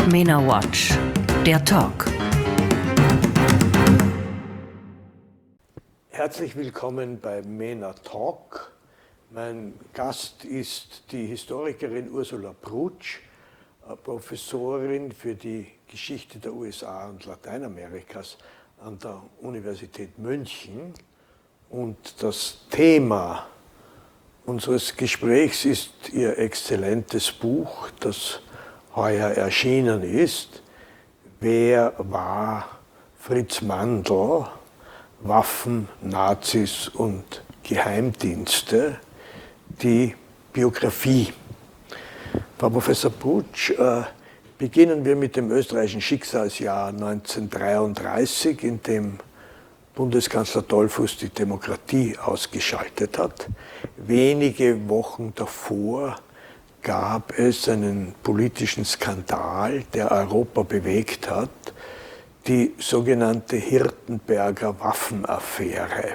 MENA Watch, der Talk. Herzlich willkommen bei MENA Talk. Mein Gast ist die Historikerin Ursula Brutsch, Professorin für die Geschichte der USA und Lateinamerikas an der Universität München. Und das Thema unseres Gesprächs ist ihr exzellentes Buch, das heuer erschienen ist. Wer war Fritz Mandl? Waffen, Nazis und Geheimdienste, die Biografie. Frau Professor Brutsch, beginnen wir mit dem österreichischen Schicksalsjahr 1933, in dem Bundeskanzler Dollfuß die Demokratie ausgeschaltet hat. Wenige Wochen davor gab es einen politischen Skandal, der Europa bewegt hat, die sogenannte Hirtenberger Waffenaffäre.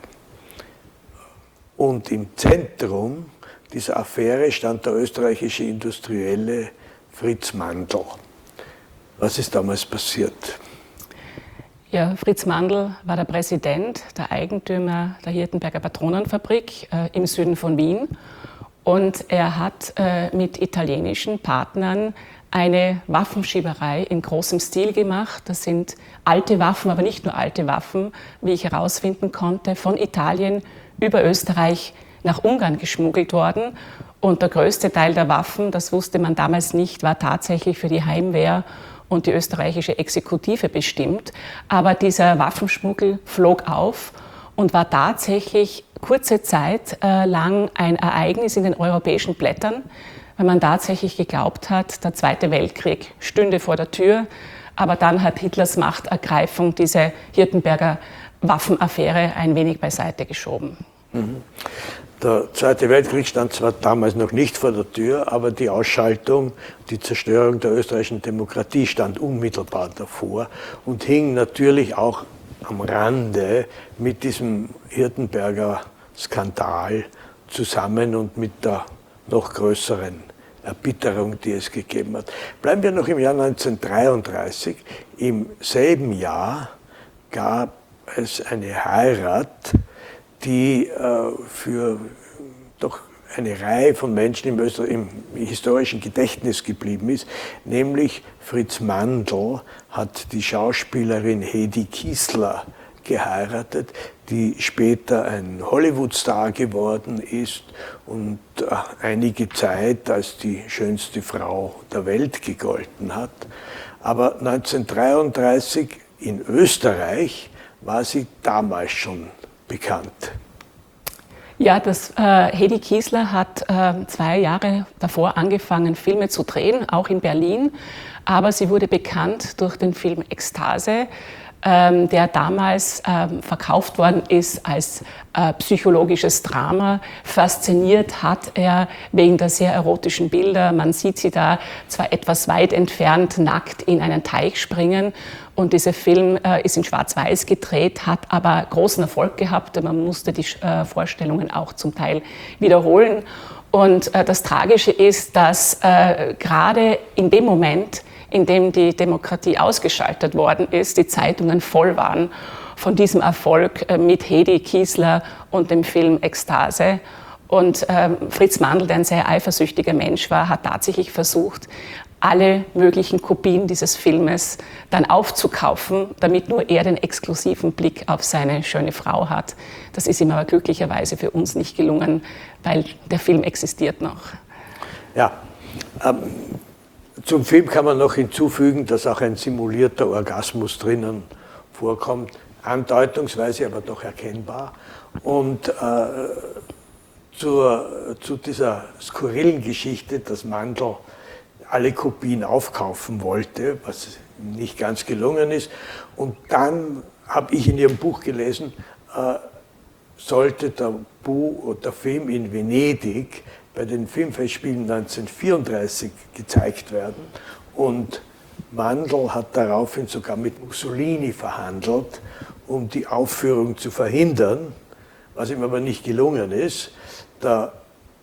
Und im Zentrum dieser Affäre stand der österreichische Industrielle Fritz Mandl. Was ist damals passiert? Ja, Fritz Mandl war der Präsident, der Eigentümer der Hirtenberger Patronenfabrik im Süden von Wien. Und er hat mit italienischen Partnern eine Waffenschieberei in großem Stil gemacht. Das sind alte Waffen, aber nicht nur alte Waffen, wie ich herausfinden konnte, von Italien über Österreich nach Ungarn geschmuggelt worden. Und der größte Teil der Waffen, das wusste man damals nicht, war tatsächlich für die Heimwehr und die österreichische Exekutive bestimmt. Aber dieser Waffenschmuggel flog auf und war tatsächlich kurze Zeit lang ein Ereignis in den europäischen Blättern, weil man tatsächlich geglaubt hat, der Zweite Weltkrieg stünde vor der Tür. Aber dann hat Hitlers Machtergreifung diese Hirtenberger Waffenaffäre ein wenig beiseite geschoben. Der Zweite Weltkrieg stand zwar damals noch nicht vor der Tür, aber die Ausschaltung, die Zerstörung der österreichischen Demokratie stand unmittelbar davor und hing natürlich auch am Rande mit diesem Hirtenberger Skandal zusammen und mit der noch größeren Erbitterung, die es gegeben hat. Bleiben wir noch im Jahr 1933. Im selben Jahr gab es eine Heirat, die für doch eine Reihe von Menschen im historischen Gedächtnis geblieben ist, nämlich Fritz Mandl hat die Schauspielerin Hedi Kiesler geheiratet, die später ein Hollywood-Star geworden ist und einige Zeit als die schönste Frau der Welt gegolten hat. Aber 1933 in Österreich war sie damals schon bekannt. Ja, Hedi Kiesler hat 2 Jahre davor angefangen, Filme zu drehen, auch in Berlin. Aber sie wurde bekannt durch den Film Ekstase, der damals verkauft worden ist als psychologisches Drama. Fasziniert hat er wegen der sehr erotischen Bilder. Man sieht sie da zwar etwas weit entfernt nackt in einen Teich springen. Und dieser Film ist in Schwarz-Weiß gedreht, hat aber großen Erfolg gehabt. Man musste die Vorstellungen auch zum Teil wiederholen. Und das Tragische ist, dass gerade in dem Moment, in dem die Demokratie ausgeschaltet worden ist, die Zeitungen voll waren von diesem Erfolg mit Hedi Kiesler und dem Film Ekstase. Und Fritz Mandl, der ein sehr eifersüchtiger Mensch war, hat tatsächlich versucht, alle möglichen Kopien dieses Filmes dann aufzukaufen, damit nur er den exklusiven Blick auf seine schöne Frau hat. Das ist ihm aber glücklicherweise für uns nicht gelungen, weil der Film existiert noch. Ja, zum Film kann man noch hinzufügen, dass auch ein simulierter Orgasmus drinnen vorkommt, andeutungsweise, aber doch erkennbar. Und zu dieser skurrilen Geschichte, dass Mandl alle Kopien aufkaufen wollte, was nicht ganz gelungen ist. Und dann habe ich in Ihrem Buch gelesen, sollte der Film in Venedig bei den Filmfestspielen 1934 gezeigt werden. Und Mandl hat daraufhin sogar mit Mussolini verhandelt, um die Aufführung zu verhindern, was ihm aber nicht gelungen ist. Der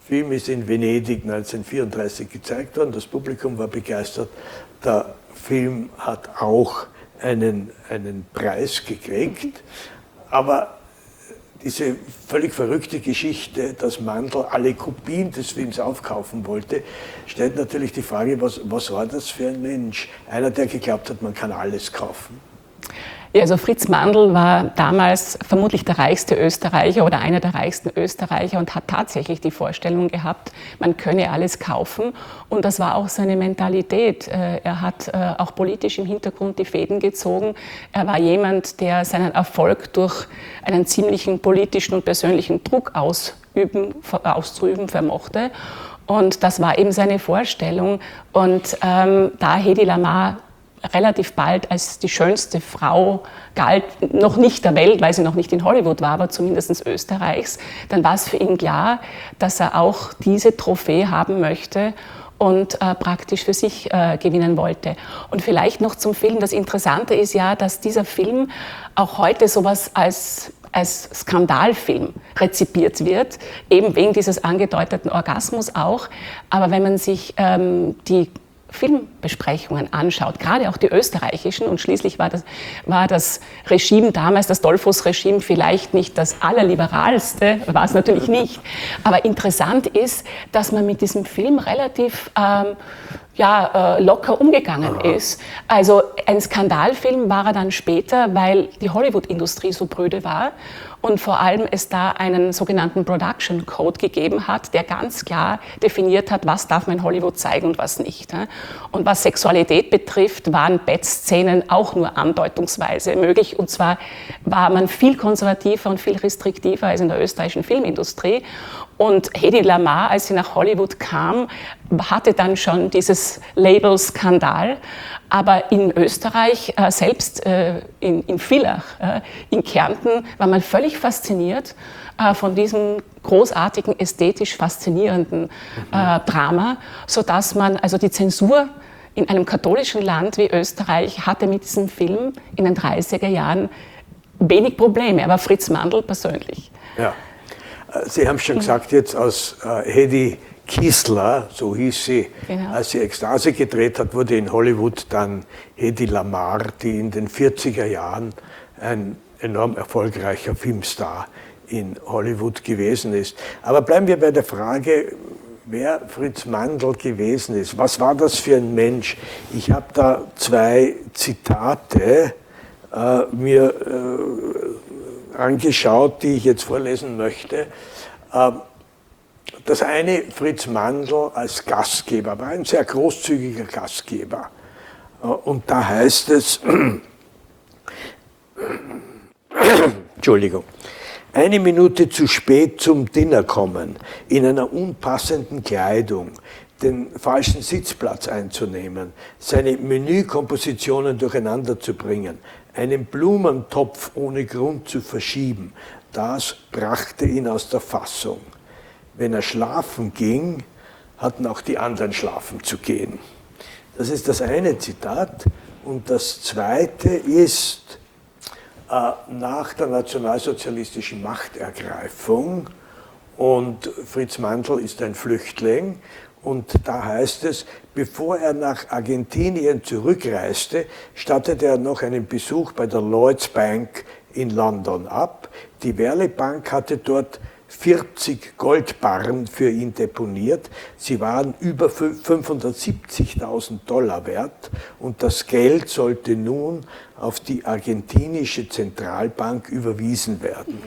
Film ist in Venedig 1934 gezeigt worden, das Publikum war begeistert. Der Film hat auch einen Preis gekriegt, aber diese völlig verrückte Geschichte, dass Mandl alle Kopien des Films aufkaufen wollte, stellt natürlich die Frage, was war das für ein Mensch? Einer, der geglaubt hat, man kann alles kaufen. Ja, also Fritz Mandl war damals vermutlich der reichste Österreicher oder einer der reichsten Österreicher und hat tatsächlich die Vorstellung gehabt, man könne alles kaufen. Und das war auch seine Mentalität. Er hat auch politisch im Hintergrund die Fäden gezogen. Er war jemand, der seinen Erfolg durch einen ziemlichen politischen und persönlichen Druck auszuüben vermochte. Und das war eben seine Vorstellung. Und da Hedy Lamarr relativ bald als die schönste Frau galt, noch nicht der Welt, weil sie noch nicht in Hollywood war, aber zumindest Österreichs, dann war es für ihn klar, dass er auch diese Trophäe haben möchte und praktisch für sich gewinnen wollte. Und vielleicht noch zum Film, das Interessante ist ja, dass dieser Film auch heute sowas als Skandalfilm rezipiert wird, eben wegen dieses angedeuteten Orgasmus auch. Aber wenn man sich die Filmbesprechungen anschaut, gerade auch die österreichischen, und schließlich war das Regime damals, das Dollfuß-Regime, vielleicht nicht das allerliberalste, war es natürlich nicht, aber interessant ist, dass man mit diesem Film relativ locker umgegangen ist. Also ein Skandalfilm war er dann später, weil die Hollywood-Industrie so bröde war und vor allem es da einen sogenannten Production Code gegeben hat, der ganz klar definiert hat, was darf man in Hollywood zeigen und was nicht. Und was Sexualität betrifft, waren Bettszenen auch nur andeutungsweise möglich. Und zwar war man viel konservativer und viel restriktiver als in der österreichischen Filmindustrie. Und Hedy Lamarr, als sie nach Hollywood kam, hatte dann schon dieses Label Skandal. Aber in Österreich, selbst in Villach, in Kärnten, war man völlig fasziniert von diesem großartigen, ästhetisch faszinierenden Drama, sodass man, also die Zensur in einem katholischen Land wie Österreich hatte mit diesem Film in den 30er Jahren wenig Probleme, aber Fritz Mandl persönlich. Ja. Sie haben schon gesagt, jetzt aus Hedy Kiesler, so hieß sie, genau. Als sie Ekstase gedreht hat, wurde in Hollywood dann Hedy Lamarr, die in den 40er Jahren ein enorm erfolgreicher Filmstar in Hollywood gewesen ist. Aber bleiben wir bei der Frage, wer Fritz Mandl gewesen ist. Was war das für ein Mensch? Ich habe da zwei Zitate mir angeschaut, die ich jetzt vorlesen möchte. Das eine, Fritz Mandl als Gastgeber, war ein sehr großzügiger Gastgeber. Und da heißt es, Entschuldigung, 1 Minute zu spät zum Dinner kommen, in einer unpassenden Kleidung, den falschen Sitzplatz einzunehmen, seine Menükompositionen durcheinander zu bringen, einen Blumentopf ohne Grund zu verschieben, das brachte ihn aus der Fassung. Wenn er schlafen ging, hatten auch die anderen schlafen zu gehen. Das ist das eine Zitat. Und das zweite ist, nach der nationalsozialistischen Machtergreifung, und Fritz Mandl ist ein Flüchtling, und da heißt es, bevor er nach Argentinien zurückreiste, stattete er noch einen Besuch bei der Lloyds Bank in London ab. Die Werle Bank hatte dort 40 Goldbarren für ihn deponiert. Sie waren über 570.000 Dollar wert und das Geld sollte nun auf die argentinische Zentralbank überwiesen werden.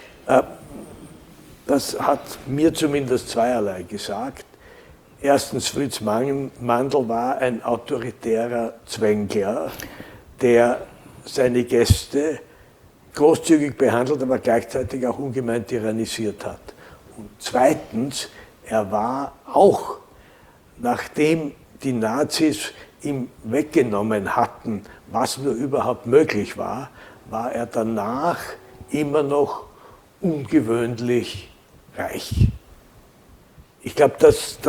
Das hat mir zumindest zweierlei gesagt. Erstens, Fritz Mandl war ein autoritärer Zwängler, der seine Gäste großzügig behandelt, aber gleichzeitig auch ungemein tyrannisiert hat. Und zweitens, er war auch, nachdem die Nazis ihm weggenommen hatten, was nur überhaupt möglich war, war er danach immer noch ungewöhnlich reich. Ich glaube, das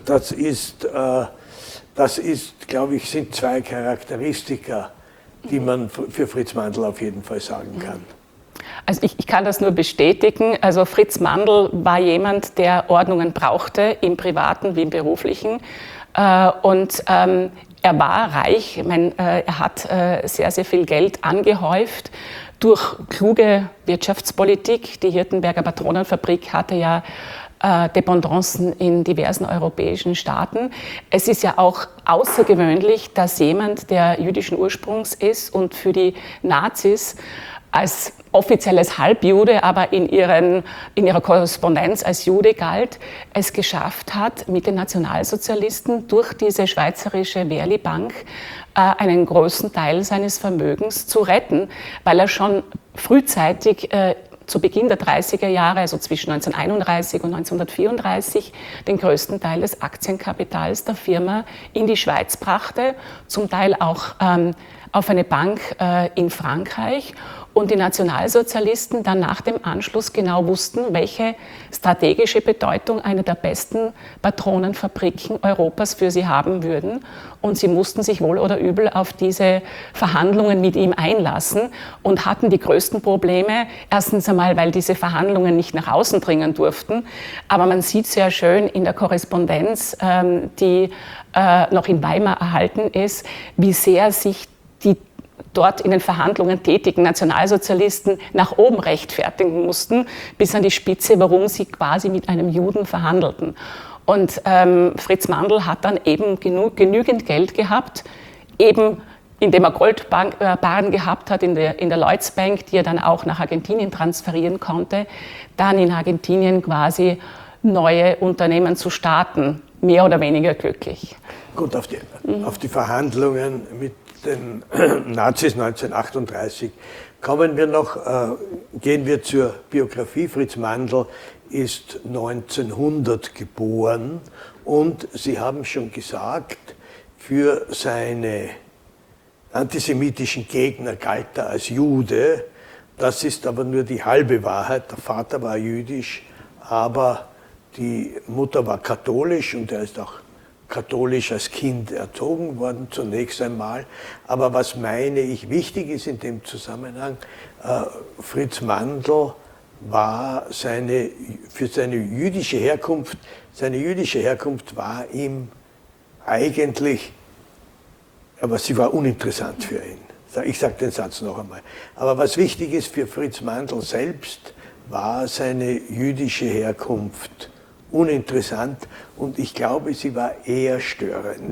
ist, glaube ich, sind zwei Charakteristika, die man für Fritz Mandl auf jeden Fall sagen kann. Also ich kann das nur bestätigen. Also Fritz Mandl war jemand, der Ordnungen brauchte, im Privaten wie im Beruflichen. Und er war reich. Ich meine, er hat sehr, sehr viel Geld angehäuft durch kluge Wirtschaftspolitik. Die Hirtenberger Patronenfabrik hatte ja Dependancen in diversen europäischen Staaten. Es ist ja auch außergewöhnlich, dass jemand, der jüdischen Ursprungs ist und für die Nazis als offizielles Halbjude, aber in ihrer Korrespondenz als Jude galt, es geschafft hat, mit den Nationalsozialisten durch diese schweizerische Verli-Bank einen großen Teil seines Vermögens zu retten, weil er schon frühzeitig zu Beginn der 30er Jahre, also zwischen 1931 und 1934, den größten Teil des Aktienkapitals der Firma in die Schweiz brachte, zum Teil auch auf eine Bank in Frankreich. Und die Nationalsozialisten dann nach dem Anschluss genau wussten, welche strategische Bedeutung eine der besten Patronenfabriken Europas für sie haben würden. Und sie mussten sich wohl oder übel auf diese Verhandlungen mit ihm einlassen und hatten die größten Probleme. Erstens einmal, weil diese Verhandlungen nicht nach außen dringen durften. Aber man sieht sehr schön in der Korrespondenz, die noch in Weimar erhalten ist, wie sehr sich die dort in den Verhandlungen tätigen Nationalsozialisten nach oben rechtfertigen mussten, bis an die Spitze, warum sie quasi mit einem Juden verhandelten. Und Fritz Mandl hat dann eben genügend Geld gehabt, eben indem er Goldbarren gehabt hat in der Lloyds Bank, die er dann auch nach Argentinien transferieren konnte, dann in Argentinien quasi neue Unternehmen zu starten, mehr oder weniger glücklich. Gut, auf die Verhandlungen mit den Nazis 1938 kommen wir noch, gehen wir zur Biografie. Fritz Mandl ist 1900 geboren und Sie haben schon gesagt, für seine antisemitischen Gegner galt er als Jude. Das ist aber nur die halbe Wahrheit. Der Vater war jüdisch, aber die Mutter war katholisch und er ist auch katholisch als Kind erzogen worden, zunächst einmal. Aber was meine ich wichtig ist in dem Zusammenhang, Fritz Mandl war für seine jüdische Herkunft war ihm eigentlich, aber sie war uninteressant für ihn. Ich sage den Satz noch einmal. Aber was wichtig ist für Fritz Mandl selbst, war seine jüdische Herkunft uninteressant und ich glaube, sie war eher störend.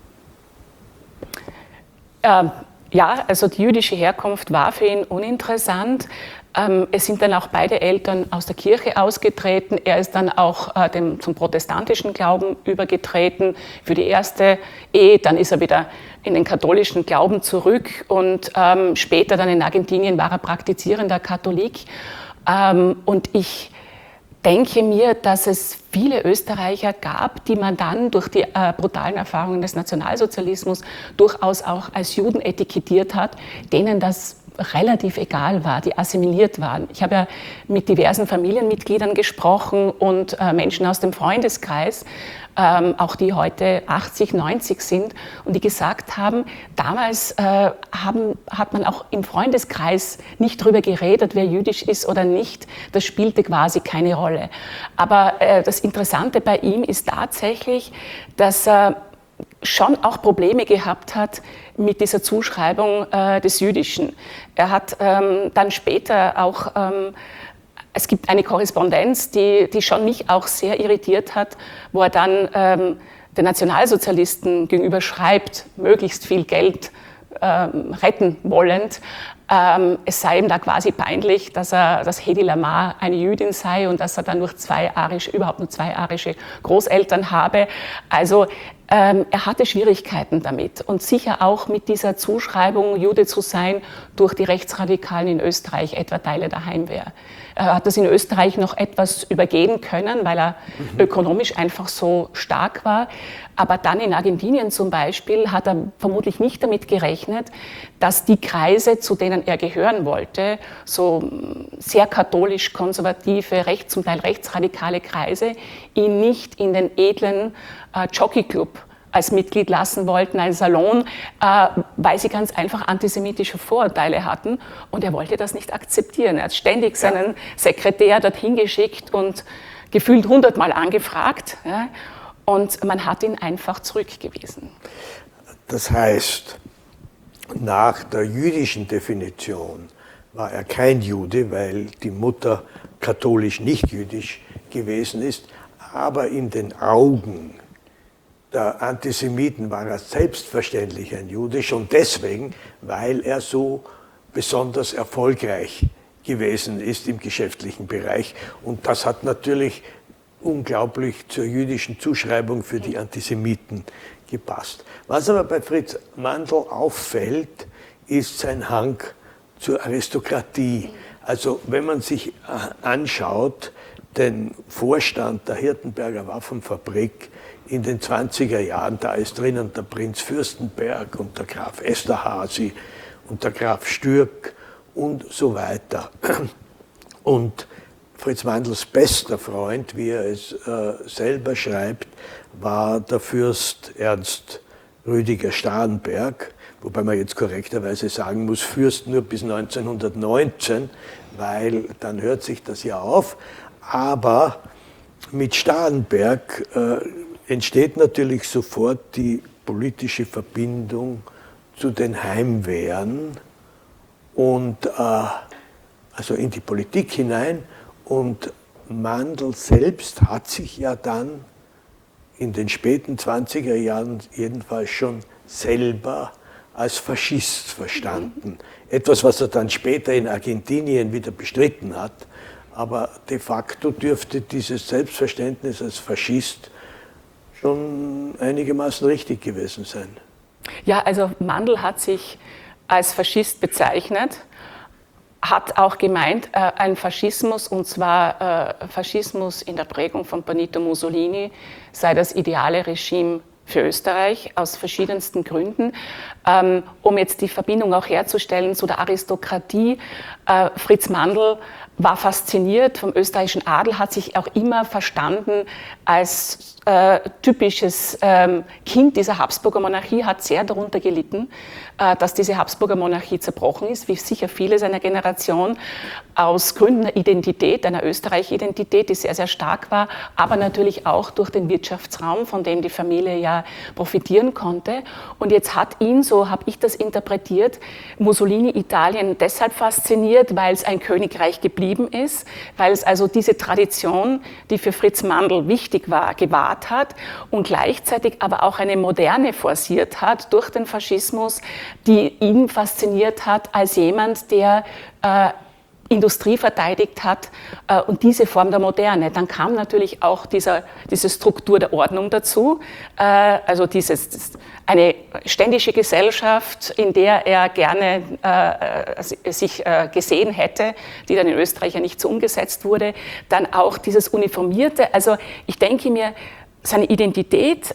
Ja, also die jüdische Herkunft war für ihn uninteressant. Es sind dann auch beide Eltern aus der Kirche ausgetreten. Er ist dann auch zum protestantischen Glauben übergetreten für die erste Ehe. Dann ist er wieder in den katholischen Glauben zurück und später dann in Argentinien war er praktizierender Katholik. Und ich denke mir, dass es viele Österreicher gab, die man dann durch die brutalen Erfahrungen des Nationalsozialismus durchaus auch als Juden etikettiert hat, denen das relativ egal war, die assimiliert waren. Ich habe ja mit diversen Familienmitgliedern gesprochen und Menschen aus dem Freundeskreis, auch die heute 80, 90 sind und die gesagt haben, damals hat man auch im Freundeskreis nicht darüber geredet, wer jüdisch ist oder nicht. Das spielte quasi keine Rolle. Aber das Interessante bei ihm ist tatsächlich, dass er schon auch Probleme gehabt hat mit dieser Zuschreibung des Jüdischen. Er hat dann später auch, es gibt eine Korrespondenz, die schon mich auch sehr irritiert hat, wo er dann den Nationalsozialisten gegenüber schreibt, möglichst viel Geld retten wollend. Es sei ihm da quasi peinlich, dass Hedi Lamar eine Jüdin sei und dass er dann überhaupt nur zwei arische Großeltern habe. Also er hatte Schwierigkeiten damit und sicher auch mit dieser Zuschreibung, Jude zu sein, durch die Rechtsradikalen in Österreich, etwa Teile der Heimwehr. Er hat das in Österreich noch etwas übergehen können, weil er ökonomisch einfach so stark war. Aber dann in Argentinien zum Beispiel hat er vermutlich nicht damit gerechnet, dass die Kreise, zu denen er gehören wollte, so sehr katholisch-konservative, zum Teil rechtsradikale Kreise, ihn nicht in den edlen Jockey-Club als Mitglied lassen wollten, einen Salon, weil sie ganz einfach antisemitische Vorurteile hatten. Und er wollte das nicht akzeptieren. Er hat ständig seinen Sekretär dorthin geschickt und gefühlt 100-mal angefragt. Ja, und man hat ihn einfach zurückgewiesen. Das heißt, nach der jüdischen Definition war er kein Jude, weil die Mutter katholisch nicht jüdisch gewesen ist, aber in den Augen der Antisemiten war er selbstverständlich ein Jude, schon deswegen, weil er so besonders erfolgreich gewesen ist im geschäftlichen Bereich. Und das hat natürlich unglaublich zur jüdischen Zuschreibung für die Antisemiten gepasst. Was aber bei Fritz Mandl auffällt, ist sein Hang zur Aristokratie. Also wenn man sich anschaut, den Vorstand der Hirtenberger Waffenfabrik in den 20er Jahren, da ist drinnen der Prinz Fürstenberg und der Graf Esterházy und der Graf Stürk und so weiter. Und Fritz Mandls bester Freund, wie er es selber schreibt, war der Fürst Ernst Rüdiger Starnberg, wobei man jetzt korrekterweise sagen muss, Fürst nur bis 1919, weil dann hört sich das ja auf. Aber mit Starnberg entsteht natürlich sofort die politische Verbindung zu den Heimwehren und also in die Politik hinein. Und Mandl selbst hat sich ja dann in den späten 20er Jahren jedenfalls schon selber als Faschist verstanden. Etwas, was er dann später in Argentinien wieder bestritten hat. Aber de facto dürfte dieses Selbstverständnis als Faschist schon einigermaßen richtig gewesen sein. Ja, also Mandl hat sich als Faschist bezeichnet, hat auch gemeint, ein Faschismus, und zwar Faschismus in der Prägung von Benito Mussolini, sei das ideale Regime für Österreich aus verschiedensten Gründen. Um jetzt die Verbindung auch herzustellen zu der Aristokratie, Fritz Mandl war fasziniert vom österreichischen Adel, hat sich auch immer verstanden als typisches Kind dieser Habsburger Monarchie, hat sehr darunter gelitten, dass diese Habsburger Monarchie zerbrochen ist, wie sicher viele seiner Generation, aus Gründen der Identität, einer Österreich-Identität, die sehr, sehr stark war, aber natürlich auch durch den Wirtschaftsraum, von dem die Familie ja profitieren konnte. Und jetzt hat ihn, so habe ich das interpretiert, Mussolini Italien deshalb fasziniert, weil es ein Königreich geblieben ist, weil es also diese Tradition, die für Fritz Mandl wichtig war, gewahrt hat und gleichzeitig aber auch eine Moderne forciert hat durch den Faschismus, die ihn fasziniert hat als jemand, der Industrie verteidigt hat und diese Form der Moderne. Dann kam natürlich auch diese Struktur der Ordnung dazu, also eine ständische Gesellschaft, in der er gerne sich gesehen hätte, die dann in Österreich ja nicht so umgesetzt wurde. Dann auch dieses Uniformierte, also ich denke mir, seine Identität,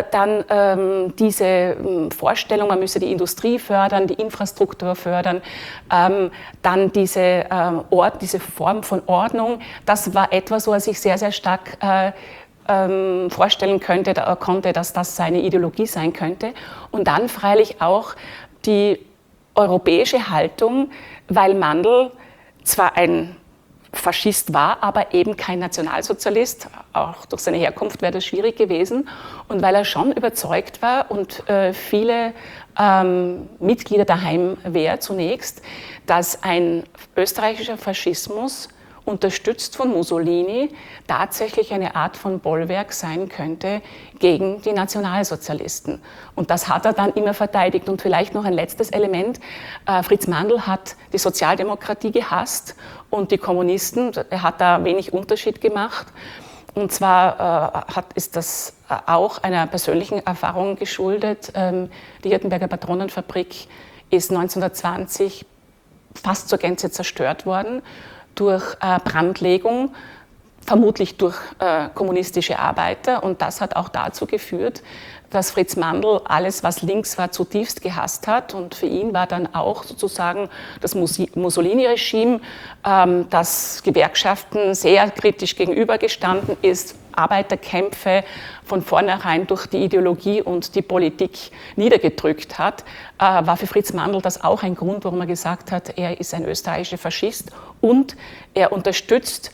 dann diese Vorstellung, man müsse die Industrie fördern, die Infrastruktur fördern, dann diese Form von Ordnung, das war etwas, wo er sich sehr, sehr stark vorstellen konnte, dass das seine Ideologie sein könnte. Und dann freilich auch die europäische Haltung, weil Mandl zwar ein Faschist war, aber eben kein Nationalsozialist. Auch durch seine Herkunft wäre das schwierig gewesen. Und weil er schon überzeugt war und viele Mitglieder der Heimwehr zunächst, dass ein österreichischer Faschismus unterstützt von Mussolini, tatsächlich eine Art von Bollwerk sein könnte gegen die Nationalsozialisten. Und das hat er dann immer verteidigt. Und vielleicht noch ein letztes Element. Fritz Mandl hat die Sozialdemokratie gehasst und die Kommunisten. Er hat da wenig Unterschied gemacht. Und zwar ist das auch einer persönlichen Erfahrung geschuldet. Die Hirtenberger Patronenfabrik ist 1920 fast zur Gänze zerstört worden durch Brandlegung, vermutlich durch kommunistische Arbeiter. Und das hat auch dazu geführt, dass Fritz Mandl alles, was links war, zutiefst gehasst hat. Und für ihn war dann auch sozusagen das Mussolini-Regime, das Gewerkschaften sehr kritisch gegenübergestanden ist, Arbeiterkämpfe von vornherein durch die Ideologie und die Politik niedergedrückt hat, war für Fritz Mandl das auch ein Grund, warum er gesagt hat, er ist ein österreichischer Faschist und er unterstützt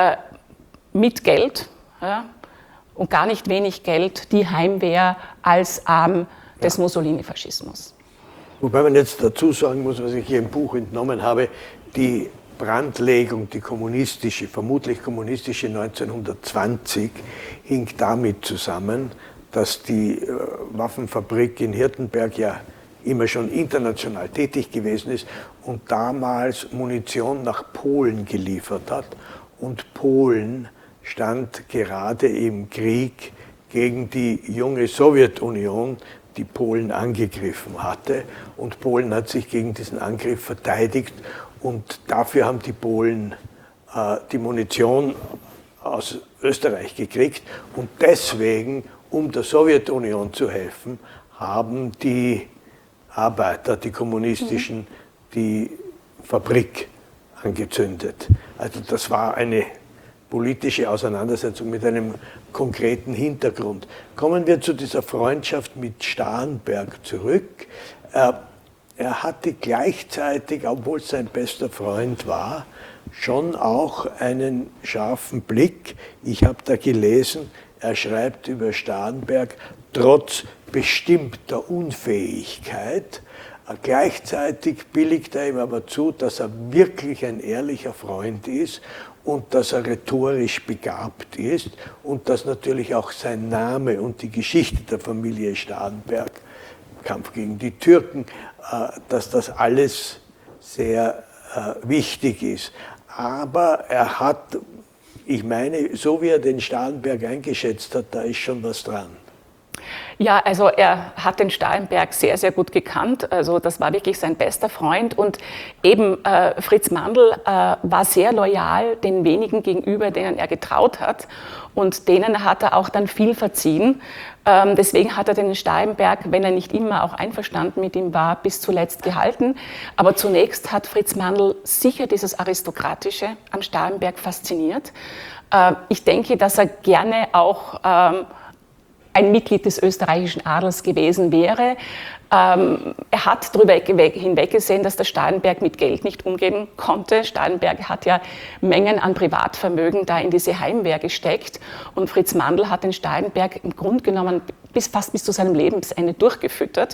mit Geld, ja, und gar nicht wenig Geld, die Heimwehr als Arm des Mussolini-Faschismus. Wobei man jetzt dazu sagen muss, was ich hier im Buch entnommen habe, die Brandlegung, die kommunistische, vermutlich kommunistische 1920, hing damit zusammen, dass die Waffenfabrik in Hirtenberg ja immer schon international tätig gewesen ist und damals Munition nach Polen geliefert hat. Und Polen stand gerade im Krieg gegen die junge Sowjetunion, die Polen angegriffen hatte. Und Polen hat sich gegen diesen Angriff verteidigt. Und dafür haben die Polen die Munition aus Österreich gekriegt. Und deswegen, um der Sowjetunion zu helfen, haben die Arbeiter, die kommunistischen, die Fabrik angezündet. Also das war eine politische Auseinandersetzung mit einem konkreten Hintergrund. Kommen wir zu dieser Freundschaft mit Starnberg zurück. Er hatte gleichzeitig, obwohl es sein bester Freund war, schon auch einen scharfen Blick. Ich habe da gelesen, er schreibt über Starnberg, trotz bestimmter Unfähigkeit. Gleichzeitig billigt er ihm aber zu, dass er wirklich ein ehrlicher Freund ist und dass er rhetorisch begabt ist und dass natürlich auch sein Name und die Geschichte der Familie Starnberg, Kampf gegen die Türken, dass das alles sehr wichtig ist. Aber er hat, ich meine, so wie er den Starnberg eingeschätzt hat, da ist schon was dran. Ja, also er hat den Starnberg sehr, sehr gut gekannt. Also das war wirklich sein bester Freund. Und eben Fritz Mandl war sehr loyal den wenigen gegenüber, denen er getraut hat. Und denen hat er auch dann viel verziehen. Deswegen hat er den Starnberg, wenn er nicht immer auch einverstanden mit ihm war, bis zuletzt gehalten. Aber zunächst hat Fritz Mandl sicher dieses Aristokratische am Starnberg fasziniert. Ich denke, dass er gerne auch ein Mitglied des österreichischen Adels gewesen wäre. Er hat darüber hinweggesehen, dass der Starnberg mit Geld nicht umgehen konnte. Starnberg hat ja Mengen an Privatvermögen da in diese Heimwehr gesteckt. Und Fritz Mandl hat den Starnberg im Grunde genommen fast bis zu seinem Lebensende durchgefüttert.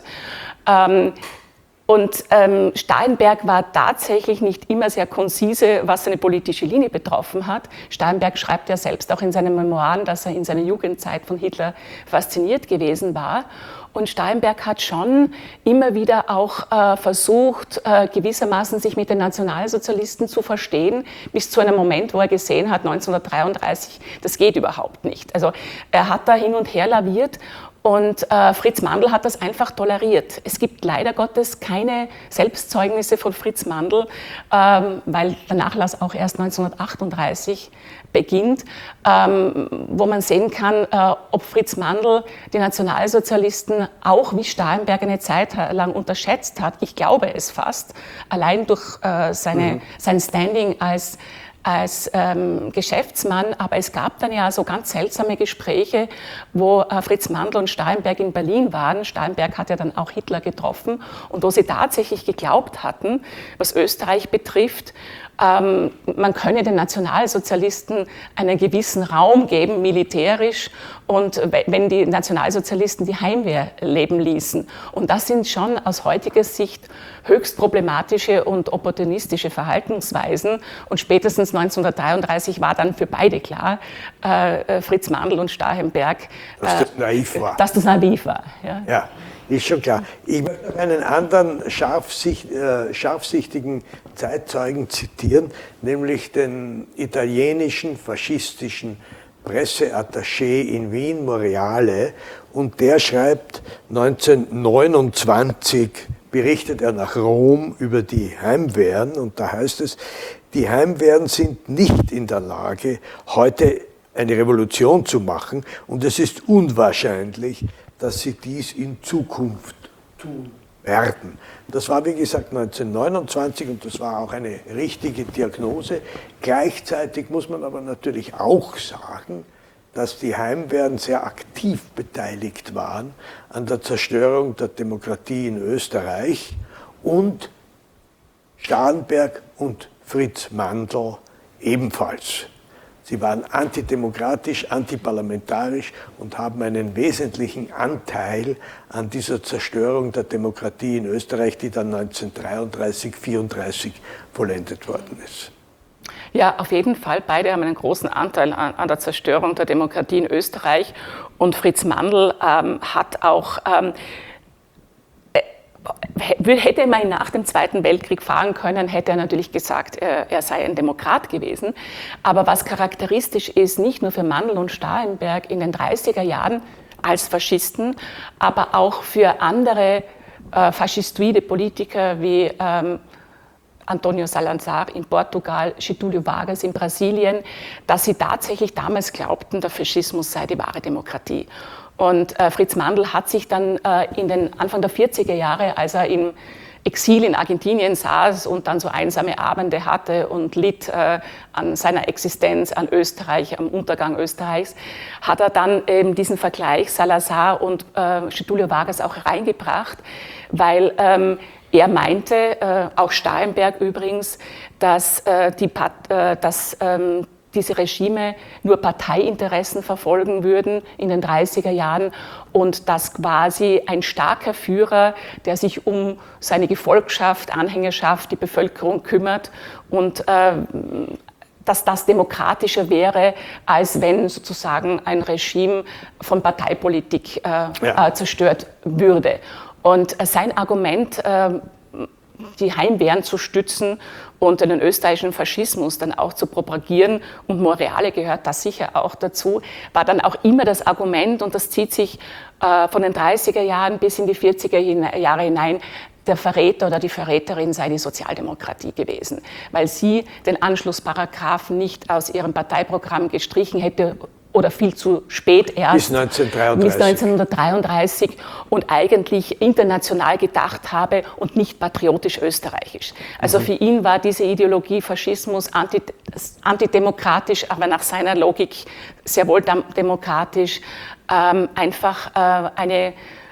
Und Starnberg war tatsächlich nicht immer sehr konzise, was seine politische Linie betroffen hat. Starnberg schreibt ja selbst auch in seinen Memoiren, dass er in seiner Jugendzeit von Hitler fasziniert gewesen war. Und Starnberg hat schon immer wieder auch versucht, gewissermaßen sich mit den Nationalsozialisten zu verstehen, bis zu einem Moment, wo er gesehen hat, 1933, das geht überhaupt nicht. Also er hat da hin und her laviert. Und Fritz Mandl hat das einfach toleriert. Es gibt leider Gottes keine Selbstzeugnisse von Fritz Mandl, weil der Nachlass auch erst 1938 beginnt, wo man sehen kann, ob Fritz Mandl die Nationalsozialisten auch wie Starnberg eine Zeit lang unterschätzt hat. Ich glaube es fast, allein durch sein Standing als Geschäftsmann, aber es gab dann ja so ganz seltsame Gespräche, wo Fritz Mandl und Starnberg in Berlin waren. Starnberg hat ja dann auch Hitler getroffen und wo sie tatsächlich geglaubt hatten, was Österreich betrifft, man könne den Nationalsozialisten einen gewissen Raum geben, militärisch, und wenn die Nationalsozialisten die Heimwehr leben ließen. Und das sind schon aus heutiger Sicht höchst problematische und opportunistische Verhaltensweisen. Und spätestens 1933 war dann für beide klar, Fritz Mandl und Starnberg, dass das naiv war. Dass das naiv war. Ja. Ja, ist schon klar. Ich möchte noch einen anderen scharfsichtigen Zeitzeugen zitieren, nämlich den italienischen faschistischen Presseattaché in Wien, Moriale, und der schreibt 1929, berichtet er nach Rom über die Heimwehren, und da heißt es, die Heimwehren sind nicht in der Lage, heute eine Revolution zu machen, und es ist unwahrscheinlich, dass sie dies in Zukunft tun werden. Das war, wie gesagt, 1929 und das war auch eine richtige Diagnose. Gleichzeitig muss man aber natürlich auch sagen, dass die Heimwehren sehr aktiv beteiligt waren an der Zerstörung der Demokratie in Österreich und Starnberg und Fritz Mandl ebenfalls. Sie waren antidemokratisch, antiparlamentarisch und haben einen wesentlichen Anteil an dieser Zerstörung der Demokratie in Österreich, die dann 1933, 1934 vollendet worden ist. Ja, auf jeden Fall. Beide haben einen großen Anteil an der Zerstörung der Demokratie in Österreich. Und Fritz Mandl hat auch, hätte man ihn nach dem Zweiten Weltkrieg fragen können, hätte er natürlich gesagt, er sei ein Demokrat gewesen. Aber was charakteristisch ist, nicht nur für Mandl und Starhemberg in den 30er Jahren als Faschisten, aber auch für andere faschistoide Politiker wie António Salazar in Portugal, Getúlio Vargas in Brasilien, dass sie tatsächlich damals glaubten, der Faschismus sei die wahre Demokratie. Und Fritz Mandl hat sich dann in den Anfang der 40er Jahre, als er im Exil in Argentinien saß und dann so einsame Abende hatte und litt an seiner Existenz, an Österreich, am Untergang Österreichs, hat er dann eben diesen Vergleich Salazar und Getúlio Vargas auch reingebracht, weil er meinte, auch Starhemberg übrigens, dass diese Regime nur Parteiinteressen verfolgen würden in den 30er Jahren und dass quasi ein starker Führer, der sich um seine Gefolgschaft, Anhängerschaft, die Bevölkerung kümmert und dass das demokratischer wäre, als wenn sozusagen ein Regime von Parteipolitik zerstört würde. Und sein Argument, die Heimwehren zu stützen und den österreichischen Faschismus dann auch zu propagieren, und Moreale gehört da sicher auch dazu, war dann auch immer das Argument, und das zieht sich von den 30er Jahren bis in die 40er Jahre hinein, der Verräter oder die Verräterin sei die Sozialdemokratie gewesen, weil sie den Anschlussparagraphen nicht aus ihrem Parteiprogramm gestrichen hätte oder viel zu spät erst. Bis 1933. Und eigentlich international gedacht habe und nicht patriotisch österreichisch. Also für ihn war diese Ideologie Faschismus antidemokratisch, aber nach seiner Logik sehr wohl demokratisch, einfach eine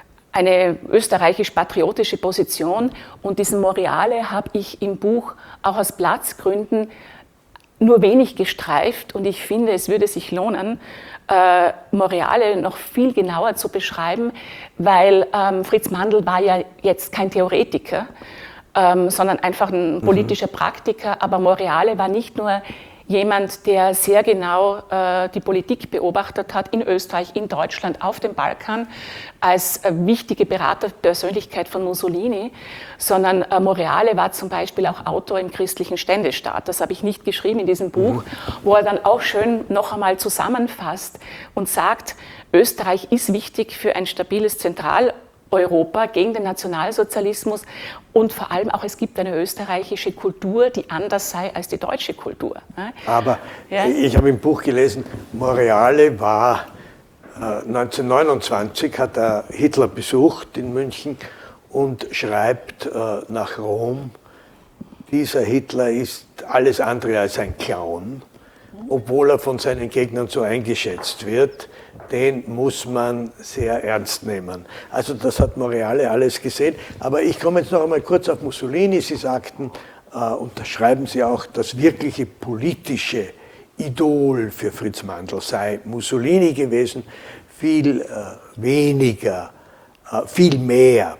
österreichisch-patriotische Position. Und diesen Moreale habe ich im Buch auch aus Platzgründen nur wenig gestreift, und ich finde, es würde sich lohnen, Moreale noch viel genauer zu beschreiben, weil Fritz Mandl war ja jetzt kein Theoretiker, sondern einfach ein politischer Praktiker, aber Moreale war nicht nur jemand, der sehr genau die Politik beobachtet hat in Österreich, in Deutschland, auf dem Balkan, als wichtige Beraterpersönlichkeit von Mussolini, sondern Moreale war zum Beispiel auch Autor im christlichen Ständestaat. Das habe ich nicht geschrieben in diesem Buch, wo er dann auch schön noch einmal zusammenfasst und sagt, Österreich ist wichtig für ein stabiles Zentraleuropa gegen den Nationalsozialismus und vor allem auch, es gibt eine österreichische Kultur, die anders sei als die deutsche Kultur. Aber ich habe im Buch gelesen, Moreale war 1929, hat er Hitler besucht in München und schreibt nach Rom, dieser Hitler ist alles andere als ein Clown, obwohl er von seinen Gegnern so eingeschätzt wird. Den muss man sehr ernst nehmen. Also das hat Moreale alles gesehen. Aber ich komme jetzt noch einmal kurz auf Mussolini. Sie sagten, und das schreiben Sie auch, das wirkliche politische Idol für Fritz Mandl sei Mussolini gewesen. Viel weniger, viel mehr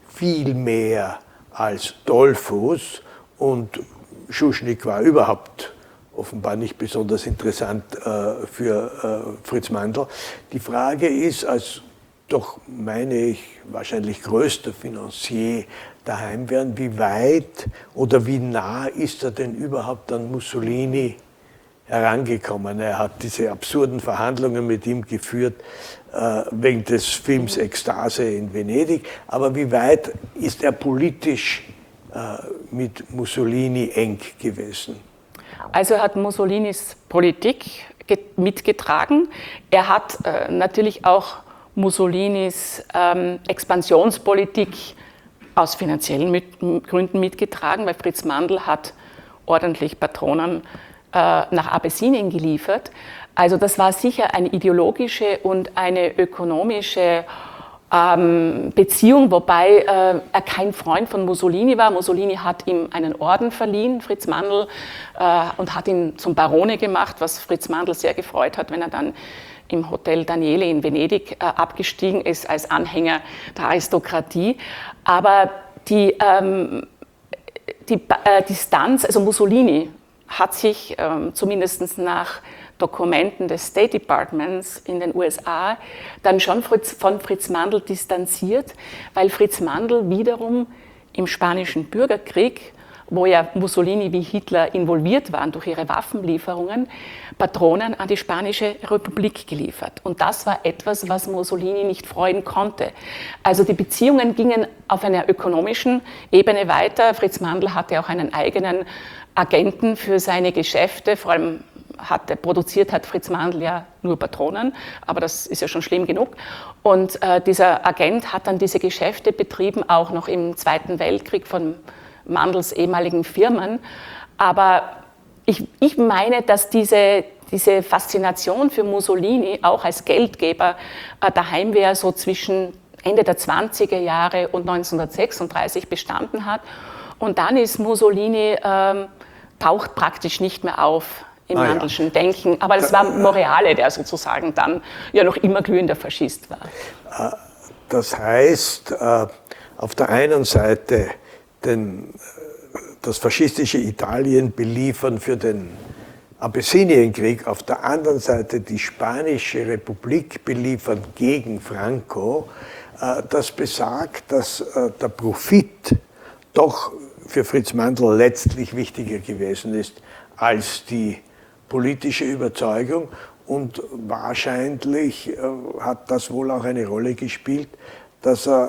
als Dollfuß. Und Schuschnigg war überhaupt offenbar nicht besonders interessant für Fritz Mandl. Die Frage ist, als doch, meine ich, wahrscheinlich größter Finanzier der Heimwehren, wie weit oder wie nah ist er denn überhaupt an Mussolini herangekommen? Er hat diese absurden Verhandlungen mit ihm geführt wegen des Films Ekstase in Venedig. Aber wie weit ist er politisch mit Mussolini eng gewesen? Also er hat Mussolinis Politik mitgetragen. Er hat natürlich auch Mussolinis Expansionspolitik aus finanziellen Gründen mitgetragen, weil Fritz Mandl hat ordentlich Patronen nach Abessinien geliefert. Also das war sicher eine ideologische und eine ökonomische Beziehung, wobei er kein Freund von Mussolini war. Mussolini hat ihm einen Orden verliehen, Fritz Mandl, und hat ihn zum Barone gemacht, was Fritz Mandl sehr gefreut hat, wenn er dann im Hotel Daniele in Venedig abgestiegen ist als Anhänger der Aristokratie. Aber die Distanz, also Mussolini hat sich zumindest nach Dokumenten des State Departments in den USA dann schon von Fritz Mandl distanziert, weil Fritz Mandl wiederum im Spanischen Bürgerkrieg, wo ja Mussolini wie Hitler involviert waren durch ihre Waffenlieferungen, Patronen an die Spanische Republik geliefert. Und das war etwas, was Mussolini nicht freuen konnte. Also die Beziehungen gingen auf einer ökonomischen Ebene weiter. Fritz Mandl hatte auch einen eigenen Agenten für seine Geschäfte, vor allem produziert hat Fritz Mandl ja nur Patronen, aber das ist ja schon schlimm genug. Und dieser Agent hat dann diese Geschäfte betrieben, auch noch im Zweiten Weltkrieg von Mandls ehemaligen Firmen. Aber ich meine, dass diese Faszination für Mussolini auch als Geldgeber daheim wäre, so zwischen Ende der 20er Jahre und 1936 bestanden hat. Und dann ist Mussolini, taucht praktisch nicht mehr auf im Mandlschen Denken. Aber das war Moreale, der sozusagen dann ja noch immer glühender Faschist war. Das heißt, auf der einen Seite das faschistische Italien beliefern für den Abessinienkrieg, auf der anderen Seite die Spanische Republik beliefern gegen Franco, das besagt, dass der Profit doch für Fritz Mandl letztlich wichtiger gewesen ist als die politische Überzeugung, und wahrscheinlich hat das wohl auch eine Rolle gespielt, dass er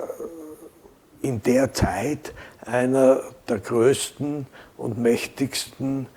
in der Zeit einer der größten und mächtigsten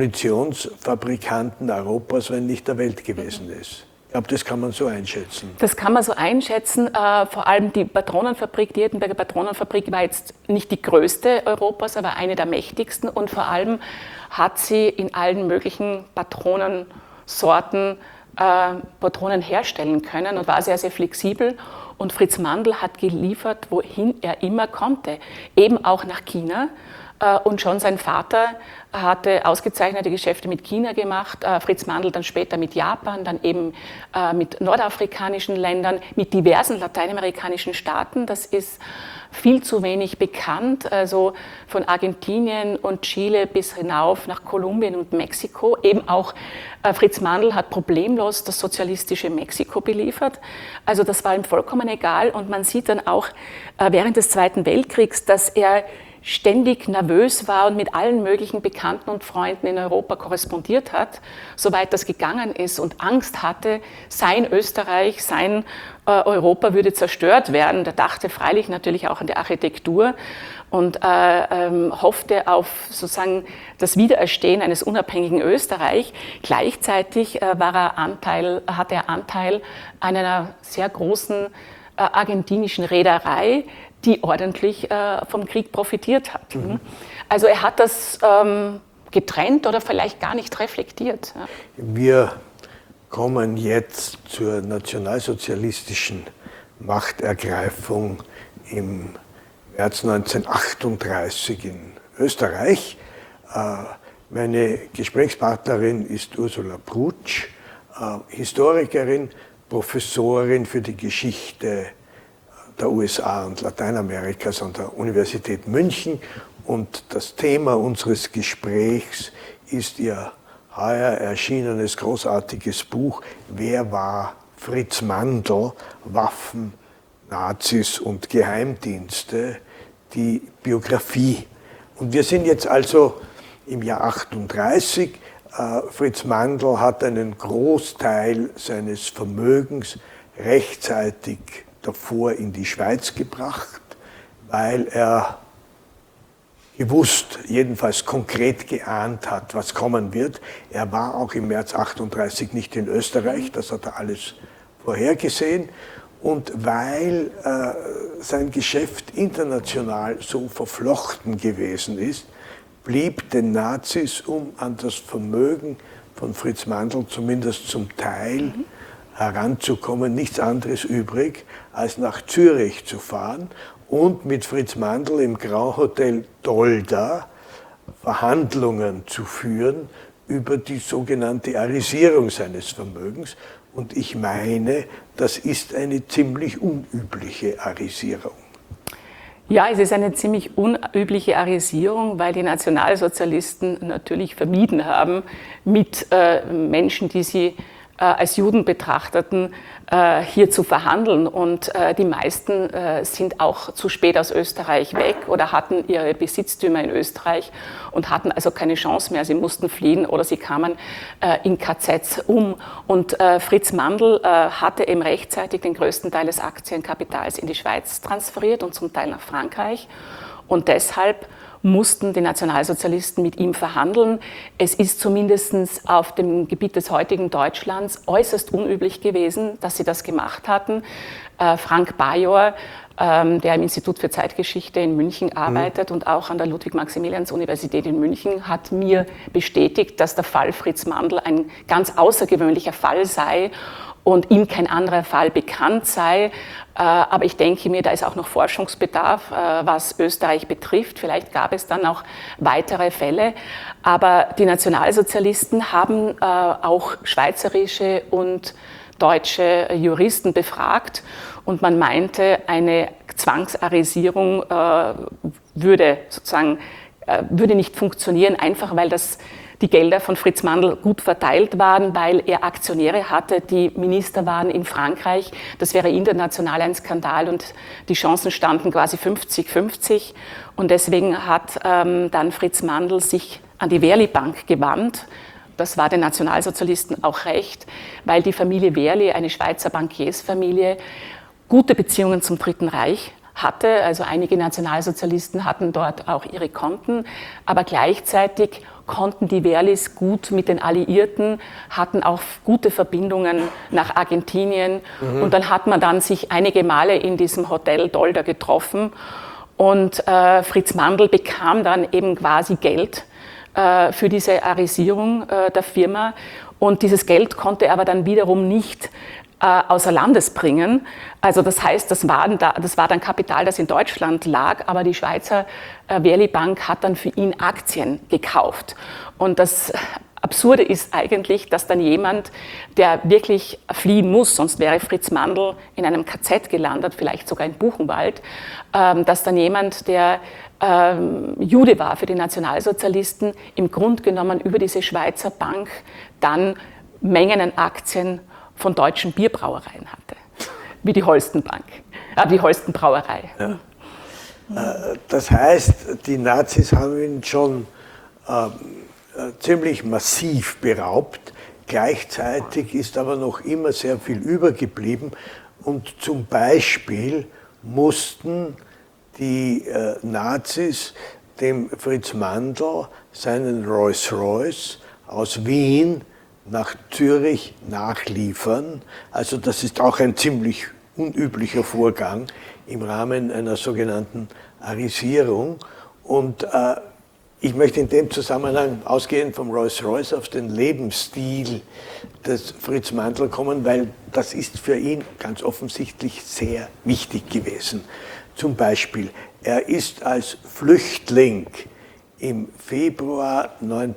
Munitionsfabrikanten Europas, wenn nicht der Welt gewesen ist. Ich glaube, das kann man so einschätzen. Das kann man so einschätzen. Vor allem die Patronenfabrik, die Edinburger Patronenfabrik, war jetzt nicht die größte Europas, aber eine der mächtigsten. Und vor allem hat sie in allen möglichen Patronensorten Patronen herstellen können und war sehr, sehr flexibel. Und Fritz Mandl hat geliefert, wohin er immer konnte, eben auch nach China. Und schon sein Vater hatte ausgezeichnete Geschäfte mit China gemacht, Fritz Mandl dann später mit Japan, dann eben mit nordafrikanischen Ländern, mit diversen lateinamerikanischen Staaten. Das ist viel zu wenig bekannt, also von Argentinien und Chile bis hinauf nach Kolumbien und Mexiko. Eben auch Fritz Mandl hat problemlos das sozialistische Mexiko beliefert. Also das war ihm vollkommen egal. Und man sieht dann auch während des Zweiten Weltkriegs, dass er ständig nervös war und mit allen möglichen Bekannten und Freunden in Europa korrespondiert hat, soweit das gegangen ist, und Angst hatte, sein Österreich, sein Europa würde zerstört werden. Der dachte freilich natürlich auch an die Architektur und hoffte auf sozusagen das Wiedererstehen eines unabhängigen Österreich. Gleichzeitig hatte er Anteil an einer sehr großen argentinischen Reederei, die ordentlich vom Krieg profitiert hat. Mhm. Also er hat das getrennt oder vielleicht gar nicht reflektiert. Ja. Wir kommen jetzt zur nationalsozialistischen Machtergreifung im März 1938 in Österreich. Meine Gesprächspartnerin ist Ursula Brutsch, Historikerin, Professorin für die Geschichte der USA und Lateinamerikas an der Universität München. Und das Thema unseres Gesprächs ist ihr heuer erschienenes großartiges Buch Wer war Fritz Mandl? Waffen, Nazis und Geheimdienste, die Biografie. Und wir sind jetzt also im Jahr 38. Fritz Mandl hat einen Großteil seines Vermögens rechtzeitig davor in die Schweiz gebracht, weil er gewusst, jedenfalls konkret geahnt hat, was kommen wird. Er war auch im März 38 nicht in Österreich, das hat er alles vorhergesehen. Und weil sein Geschäft international so verflochten gewesen ist, blieb den Nazis, um an das Vermögen von Fritz Mandl zumindest zum Teil heranzukommen, nichts anderes übrig, als nach Zürich zu fahren und mit Fritz Mandl im Grand Hotel Dolda Verhandlungen zu führen über die sogenannte Arisierung seines Vermögens. Und ich meine, das ist eine ziemlich unübliche Arisierung. Ja, es ist eine ziemlich unübliche Arisierung, weil die Nationalsozialisten natürlich vermieden haben, mit Menschen, die sie als Juden betrachteten, hier zu verhandeln. Und die meisten sind auch zu spät aus Österreich weg oder hatten ihre Besitztümer in Österreich und hatten also keine Chance mehr. Sie mussten fliehen oder sie kamen in KZs um. Und Fritz Mandl hatte eben rechtzeitig den größten Teil des Aktienkapitals in die Schweiz transferiert und zum Teil nach Frankreich. Und deshalb mussten die Nationalsozialisten mit ihm verhandeln. Es ist zumindest auf dem Gebiet des heutigen Deutschlands äußerst unüblich gewesen, dass sie das gemacht hatten. Frank Bajor, der im Institut für Zeitgeschichte in München arbeitet und auch an der Ludwig-Maximilians-Universität in München, hat mir bestätigt, dass der Fall Fritz Mandl ein ganz außergewöhnlicher Fall sei und ihm kein anderer Fall bekannt sei. Aber ich denke mir, da ist auch noch Forschungsbedarf, was Österreich betrifft. Vielleicht gab es dann auch weitere Fälle. Aber die Nationalsozialisten haben auch schweizerische und deutsche Juristen befragt. Und man meinte, eine Zwangsarisierung würde nicht funktionieren, einfach weil die Gelder von Fritz Mandl gut verteilt waren, weil er Aktionäre hatte, die Minister waren in Frankreich. Das wäre international ein Skandal und die Chancen standen quasi 50-50. Und deswegen hat dann Fritz Mandl sich an die Wehrli Bank gewandt. Das war den Nationalsozialisten auch recht, weil die Familie Wehrli, eine Schweizer Bankiersfamilie, gute Beziehungen zum Dritten Reich hatte. Also einige Nationalsozialisten hatten dort auch ihre Konten, aber gleichzeitig konnten die Wehrlis gut mit den Alliierten, hatten auch gute Verbindungen nach Argentinien. Und dann hat man dann sich einige Male in diesem Hotel Dolda getroffen und Fritz Mandl bekam dann eben quasi Geld für diese Arisierung der Firma und dieses Geld konnte er aber dann wiederum nicht außer Landes bringen. Also das heißt, das war dann Kapital, das in Deutschland lag, aber die Schweizer Wehrli Bank hat dann für ihn Aktien gekauft. Und das Absurde ist eigentlich, dass dann jemand, der wirklich fliehen muss, sonst wäre Fritz Mandl in einem KZ gelandet, vielleicht sogar in Buchenwald, dass dann jemand, der Jude war für die Nationalsozialisten, im Grunde genommen über diese Schweizer Bank dann Mengen an Aktien von deutschen Bierbrauereien hatte, wie die Holstenbank, die Holstenbrauerei. Ja. Das heißt, die Nazis haben ihn schon ziemlich massiv beraubt. Gleichzeitig ist aber noch immer sehr viel übergeblieben und zum Beispiel mussten die Nazis dem Fritz Mandl seinen Rolls-Royce aus Wien nach Zürich nachliefern. Also das ist auch ein ziemlich unüblicher Vorgang im Rahmen einer sogenannten Arisierung. Und ich möchte in dem Zusammenhang ausgehend vom Rolls-Royce auf den Lebensstil des Fritz Mandl kommen, weil das ist für ihn ganz offensichtlich sehr wichtig gewesen. Zum Beispiel, er ist als Flüchtling im Februar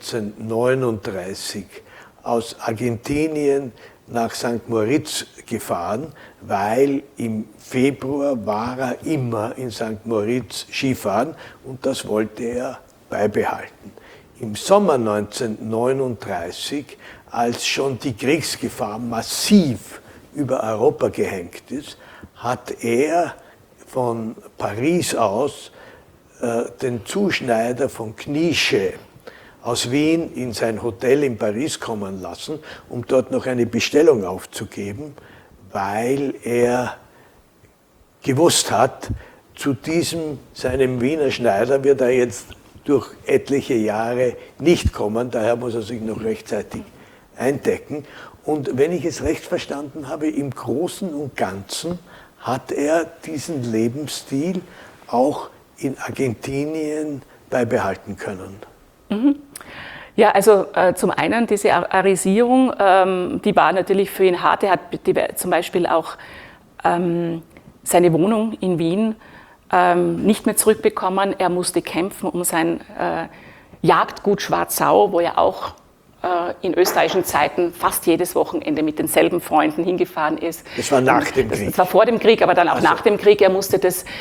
1939 aus Argentinien nach St. Moritz gefahren, weil im Februar war er immer in St. Moritz Skifahren und das wollte er beibehalten. Im Sommer 1939, als schon die Kriegsgefahr massiv über Europa gehängt ist, hat er von Paris aus den Zuschneider von Kniesche aus Wien in sein Hotel in Paris kommen lassen, um dort noch eine Bestellung aufzugeben, weil er gewusst hat, zu seinem Wiener Schneider wird er jetzt durch etliche Jahre nicht kommen, daher muss er sich noch rechtzeitig eindecken. Und wenn ich es recht verstanden habe, im Großen und Ganzen hat er diesen Lebensstil auch in Argentinien beibehalten können. Ja, also zum einen diese Arisierung, die war natürlich für ihn hart. Er hat zum Beispiel auch seine Wohnung in Wien nicht mehr zurückbekommen. Er musste kämpfen um sein Jagdgut Schwarzau, wo er auch in österreichischen Zeiten fast jedes Wochenende mit denselben Freunden hingefahren ist. Das war nach dem Krieg. Das war vor dem Krieg, aber dann auch nach dem Krieg. Er musste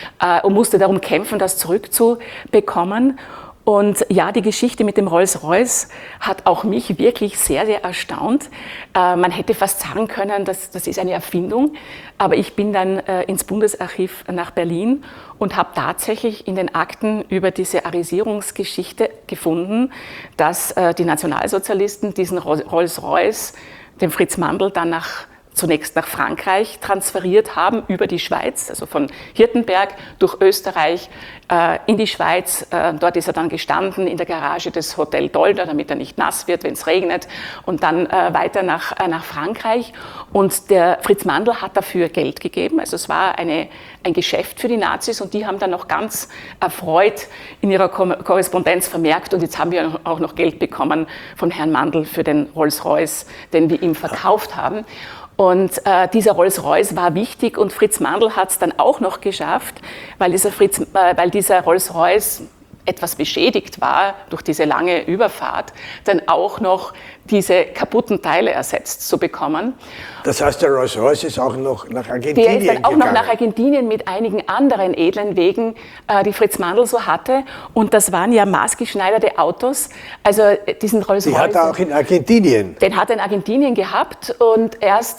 darum kämpfen, das zurückzubekommen. Und ja, die Geschichte mit dem Rolls-Royce hat auch mich wirklich sehr, sehr erstaunt. Man hätte fast sagen können, das ist eine Erfindung. Aber ich bin dann ins Bundesarchiv nach Berlin und habe tatsächlich in den Akten über diese Arisierungsgeschichte gefunden, dass die Nationalsozialisten diesen Rolls-Royce, dem Fritz Mandl, dann zunächst nach Frankreich transferiert haben, über die Schweiz, also von Hirtenberg durch Österreich in die Schweiz. Dort ist er dann gestanden in der Garage des Hotel Dolder, damit er nicht nass wird, wenn es regnet, und dann weiter nach Frankreich. Und der Fritz Mandl hat dafür Geld gegeben, also es war ein Geschäft für die Nazis, und die haben dann noch ganz erfreut in ihrer Korrespondenz vermerkt, und jetzt haben wir auch noch Geld bekommen von Herrn Mandl für den Rolls-Royce, den wir ihm verkauft haben. Und dieser Rolls-Royce war wichtig, und Fritz Mandl hat es dann auch noch geschafft, weil dieser Rolls-Royce etwas beschädigt war durch diese lange Überfahrt, dann auch noch diese kaputten Teile ersetzt zu bekommen. Das heißt, der Rolls-Royce ist auch noch nach Argentinien gegangen? Der ist dann auch noch nach Argentinien mit einigen anderen edlen Wegen, die Fritz Mandl so hatte. Und das waren ja maßgeschneiderte Autos. Also diesen Rolls-Royce... Die hat er auch in Argentinien? Den hat er in Argentinien gehabt, und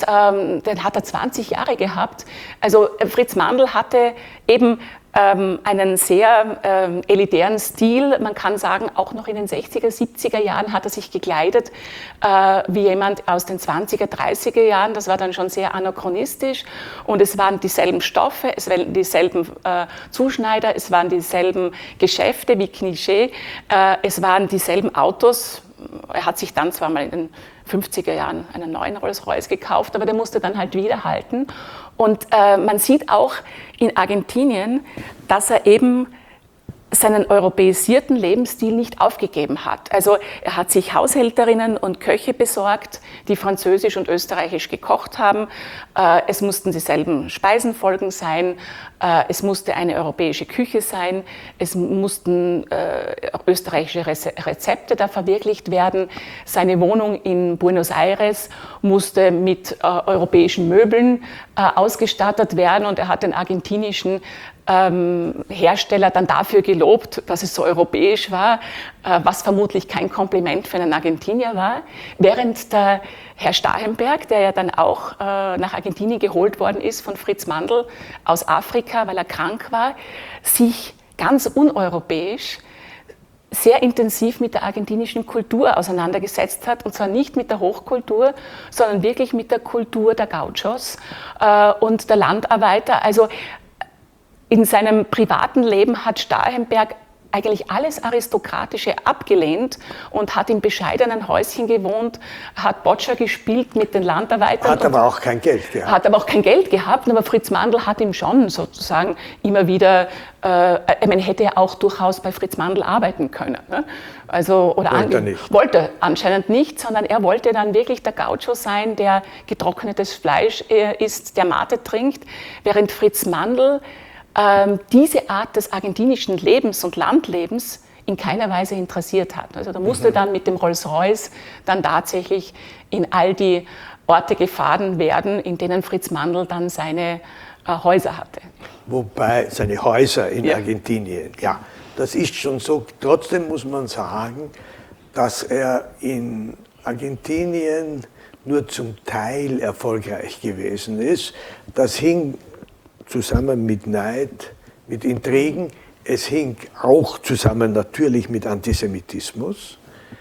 den hat er 20 Jahre gehabt. Also Fritz Mandl hatte eben einen sehr elitären Stil. Man kann sagen, auch noch in den 60er, 70er Jahren hat er sich gekleidet wie jemand aus den 20er, 30er Jahren. Das war dann schon sehr anachronistisch. Und es waren dieselben Stoffe, es waren dieselben Zuschneider, es waren dieselben Geschäfte wie Klischee, es waren dieselben Autos. Er hat sich dann zwar mal in den 50er Jahren einen neuen Rolls-Royce gekauft, aber der musste dann halt wieder halten. Und man sieht auch in Argentinien, dass er eben seinen europäisierten Lebensstil nicht aufgegeben hat. Also er hat sich Haushälterinnen und Köche besorgt, die französisch und österreichisch gekocht haben. Es mussten dieselben Speisenfolgen sein, es musste eine europäische Küche sein, es mussten österreichische Rezepte da verwirklicht werden. Seine Wohnung in Buenos Aires musste mit europäischen Möbeln ausgestattet werden, und er hat den argentinischen Hersteller dann dafür gelobt, dass es so europäisch war, was vermutlich kein Kompliment für einen Argentinier war, während der Herr Starhemberg, der ja dann auch nach Argentinien geholt worden ist von Fritz Mandl aus Afrika, weil er krank war, sich ganz uneuropäisch sehr intensiv mit der argentinischen Kultur auseinandergesetzt hat, und zwar nicht mit der Hochkultur, sondern wirklich mit der Kultur der Gauchos und der Landarbeiter. Also in seinem privaten Leben hat Starhemberg eigentlich alles Aristokratische abgelehnt und hat in bescheidenen Häuschen gewohnt, hat Boccia gespielt mit den Landarbeitern. Hat aber auch kein Geld gehabt. Hat aber auch kein Geld gehabt, aber Fritz Mandl hat ihm schon sozusagen immer wieder, man hätte ja auch durchaus bei Fritz Mandl arbeiten können. Ne? Also, wollte anscheinend nicht, sondern er wollte dann wirklich der Gaucho sein, der getrocknetes Fleisch isst, der Mate trinkt, während Fritz Mandl diese Art des argentinischen Lebens und Landlebens in keiner Weise interessiert hat. Also da musste dann mit dem Rolls-Royce dann tatsächlich in all die Orte gefahren werden, in denen Fritz Mandl dann seine Häuser hatte. Wobei seine Häuser in Argentinien, ja, das ist schon so. Trotzdem muss man sagen, dass er in Argentinien nur zum Teil erfolgreich gewesen ist. Das hing zusammen mit Neid, mit Intrigen. Es hing auch zusammen natürlich mit Antisemitismus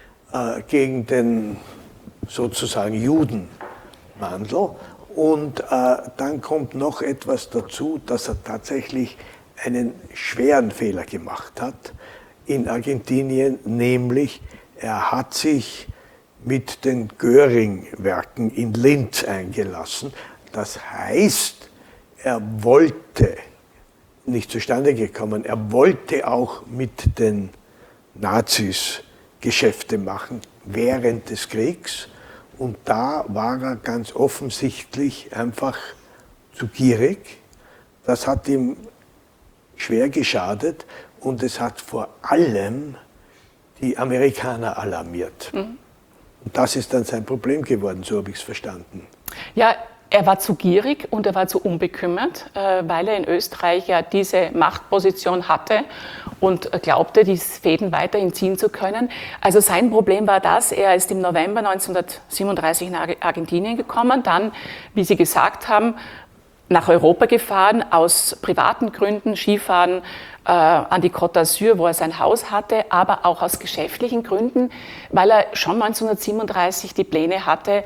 gegen den sozusagen Juden Mandl. Und dann kommt noch etwas dazu, dass er tatsächlich einen schweren Fehler gemacht hat in Argentinien, nämlich er hat sich mit den Göring-Werken in Linz eingelassen. Das heißt, er wollte, nicht zustande gekommen, er wollte auch mit den Nazis Geschäfte machen während des Kriegs. Und da war er ganz offensichtlich einfach zu gierig. Das hat ihm schwer geschadet und es hat vor allem die Amerikaner alarmiert. Und das ist dann sein Problem geworden, so habe ich es verstanden. Ja, er war zu gierig und er war zu unbekümmert, weil er in Österreich ja diese Machtposition hatte und glaubte, die Fäden weiterhin ziehen zu können. Also sein Problem war das, er ist im November 1937 nach Argentinien gekommen, dann, wie Sie gesagt haben, nach Europa gefahren, aus privaten Gründen, Skifahren an die Côte d'Azur, wo er sein Haus hatte, aber auch aus geschäftlichen Gründen, weil er schon 1937 die Pläne hatte,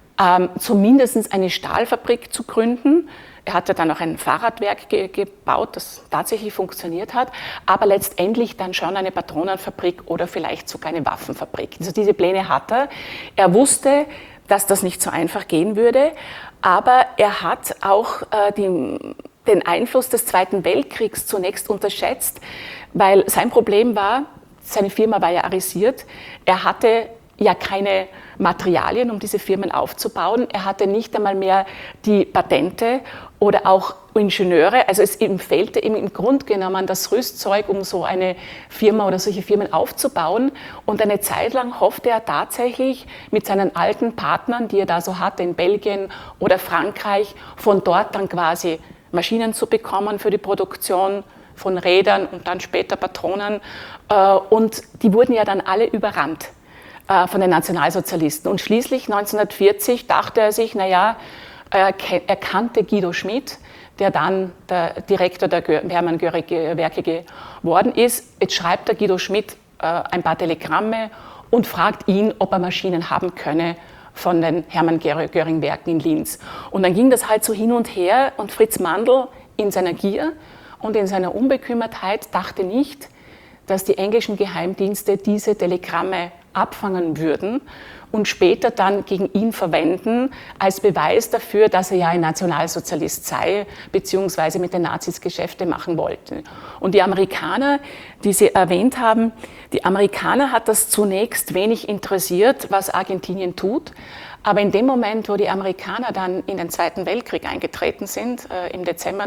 zumindest eine Stahlfabrik zu gründen. Er hatte dann auch ein Fahrradwerk gebaut, das tatsächlich funktioniert hat, aber letztendlich dann schon eine Patronenfabrik oder vielleicht sogar eine Waffenfabrik. Also diese Pläne hat er. Er wusste, dass das nicht so einfach gehen würde, aber er hat auch den Einfluss des Zweiten Weltkriegs zunächst unterschätzt, weil sein Problem war, seine Firma war ja arisiert, er hatte ja keine Materialien, um diese Firmen aufzubauen. Er hatte nicht einmal mehr die Patente oder auch Ingenieure. Also ihm fehlte ihm im Grunde genommen das Rüstzeug, um so eine Firma oder solche Firmen aufzubauen. Und eine Zeit lang hoffte er tatsächlich mit seinen alten Partnern, die er da so hatte in Belgien oder Frankreich, von dort dann quasi Maschinen zu bekommen für die Produktion von Rädern und dann später Patronen. Und die wurden ja dann alle überrannt von den Nationalsozialisten. Und schließlich 1940 dachte er sich, naja, er kannte Guido Schmidt, der dann der Direktor der Hermann Göring Werke geworden ist. Jetzt schreibt der Guido Schmidt ein paar Telegramme und fragt ihn, ob er Maschinen haben könne von den Hermann Göring Werken in Linz. Und dann ging das halt so hin und her und Fritz Mandl in seiner Gier und in seiner Unbekümmertheit dachte nicht, dass die englischen Geheimdienste diese Telegramme abfangen würden und später dann gegen ihn verwenden als Beweis dafür, dass er ja ein Nationalsozialist sei, beziehungsweise mit den Nazis Geschäfte machen wollte. Und die Amerikaner, die Sie erwähnt haben, die Amerikaner hat das zunächst wenig interessiert, was Argentinien tut. Aber in dem Moment, wo die Amerikaner dann in den Zweiten Weltkrieg eingetreten sind, im Dezember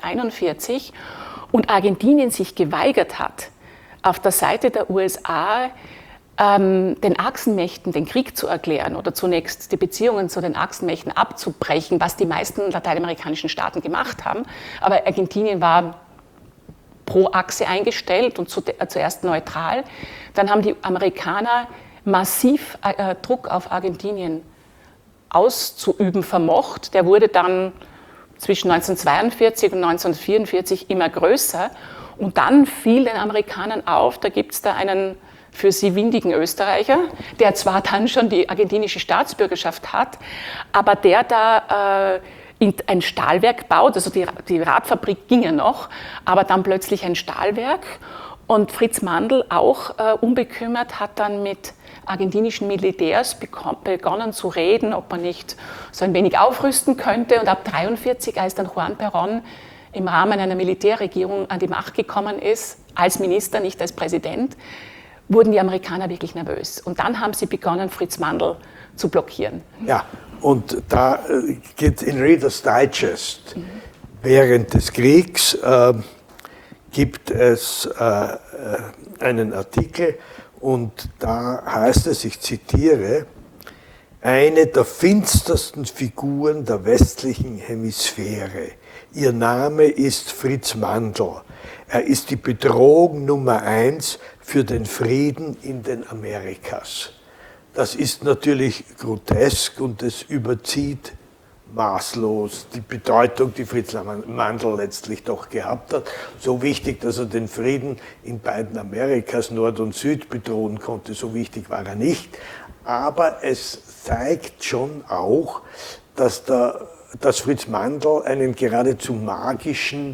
1941, und Argentinien sich geweigert hat, auf der Seite der USA den Achsenmächten den Krieg zu erklären oder zunächst die Beziehungen zu den Achsenmächten abzubrechen, was die meisten lateinamerikanischen Staaten gemacht haben. Aber Argentinien war pro Achse eingestellt und zuerst neutral. Dann haben die Amerikaner massiv Druck auf Argentinien auszuüben vermocht. Der wurde dann zwischen 1942 und 1944 immer größer. Und dann fiel den Amerikanern auf, da gibt es da einen für sie windigen Österreicher, der zwar dann schon die argentinische Staatsbürgerschaft hat, aber der da ein Stahlwerk baut, also die Radfabrik ging ja noch, aber dann plötzlich ein Stahlwerk. Und Fritz Mandl, auch unbekümmert, hat dann mit argentinischen Militärs begonnen zu reden, ob man nicht so ein wenig aufrüsten könnte. Und ab 1943, als dann Juan Perón im Rahmen einer Militärregierung an die Macht gekommen ist, als Minister, nicht als Präsident, wurden die Amerikaner wirklich nervös. Und dann haben sie begonnen, Fritz Mandl zu blockieren. Ja, und da geht in Reader's Digest während des Kriegs gibt es einen Artikel und da heißt es, ich zitiere, eine der finstersten Figuren der westlichen Hemisphäre. Ihr Name ist Fritz Mandl. Er ist die Bedrohung Nummer 1 für den Frieden in den Amerikas. Das ist natürlich grotesk und es überzieht maßlos die Bedeutung, die Fritz Mandl letztlich doch gehabt hat. So wichtig, dass er den Frieden in beiden Amerikas, Nord und Süd, bedrohen konnte, so wichtig war er nicht. Aber es zeigt schon auch, dass Fritz Mandl einen geradezu magischen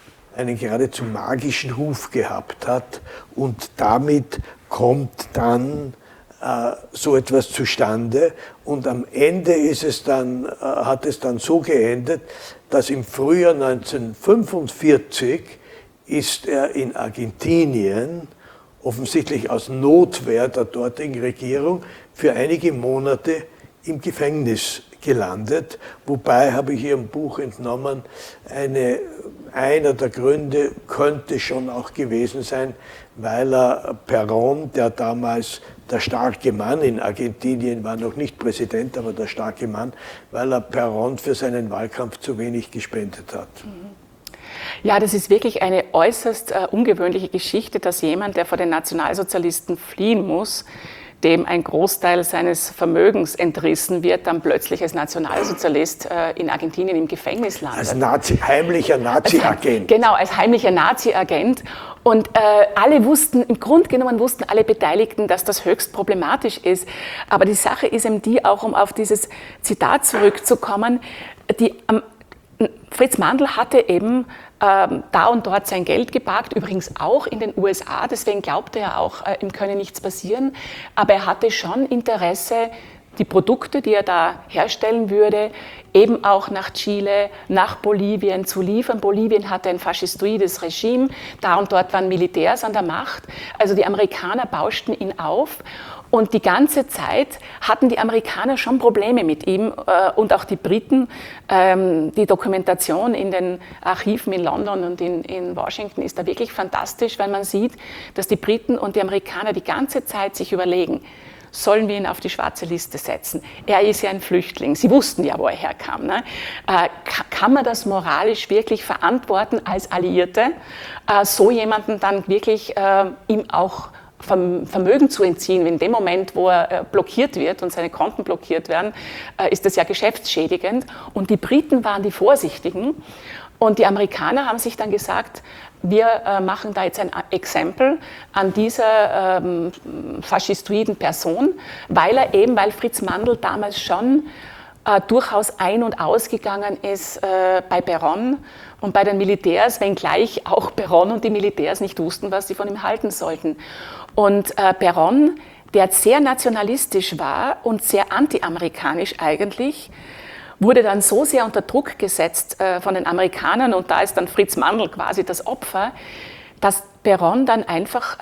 Ruf gehabt hat und damit kommt dann so etwas zustande und am Ende hat es dann so geendet, dass im Frühjahr 1945 ist er in Argentinien offensichtlich aus Notwehr der dortigen Regierung, für einige Monate im Gefängnis gelandet. Wobei, habe ich hier im Buch entnommen, einer der Gründe könnte schon auch gewesen sein, weil er Perón, der damals der starke Mann in Argentinien war, noch nicht Präsident, aber der starke Mann, weil er Perón für seinen Wahlkampf zu wenig gespendet hat. Ja, das ist wirklich eine äußerst ungewöhnliche Geschichte, dass jemand, der vor den Nationalsozialisten fliehen muss, dem ein Großteil seines Vermögens entrissen wird, dann plötzlich als Nationalsozialist in Argentinien im Gefängnis landet. Als heimlicher Nazi-Agent. Genau, als heimlicher Nazi-Agent. Und alle wussten, im Grunde genommen wussten alle Beteiligten, dass das höchst problematisch ist. Aber die Sache ist eben die, auch um auf dieses Zitat zurückzukommen, Fritz Mandl hatte eben da und dort sein Geld geparkt, übrigens auch in den USA, deswegen glaubte er auch, ihm könne nichts passieren, aber er hatte schon Interesse, die Produkte, die er da herstellen würde, eben auch nach Chile, nach Bolivien zu liefern. Bolivien hatte ein faschistoides Regime, da und dort waren Militärs an der Macht, also die Amerikaner bauschten ihn auf. Und die ganze Zeit hatten die Amerikaner schon Probleme mit ihm und auch die Briten. Die Dokumentation in den Archiven in London und in Washington ist da wirklich fantastisch, weil man sieht, dass die Briten und die Amerikaner die ganze Zeit sich überlegen, sollen wir ihn auf die schwarze Liste setzen? Er ist ja ein Flüchtling. Sie wussten ja, wo er herkam. Ne? Kann man das moralisch wirklich verantworten als Alliierte, so jemanden dann wirklich ihm auch Vermögen zu entziehen? In dem Moment, wo er blockiert wird und seine Konten blockiert werden, ist das ja geschäftsschädigend. Und die Briten waren die Vorsichtigen. Und die Amerikaner haben sich dann gesagt, wir machen da jetzt ein Exempel an dieser faschistoiden Person, weil Fritz Mandl damals schon durchaus ein- und ausgegangen ist bei Perón und bei den Militärs, wenngleich auch Perón und die Militärs nicht wussten, was sie von ihm halten sollten. Und Perón, der sehr nationalistisch war und sehr anti-amerikanisch eigentlich, wurde dann so sehr unter Druck gesetzt von den Amerikanern, und da ist dann Fritz Mandl quasi das Opfer, dass Perón dann einfach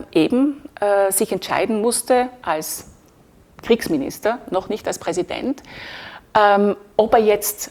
sich entscheiden musste als Kriegsminister, noch nicht als Präsident, ob er jetzt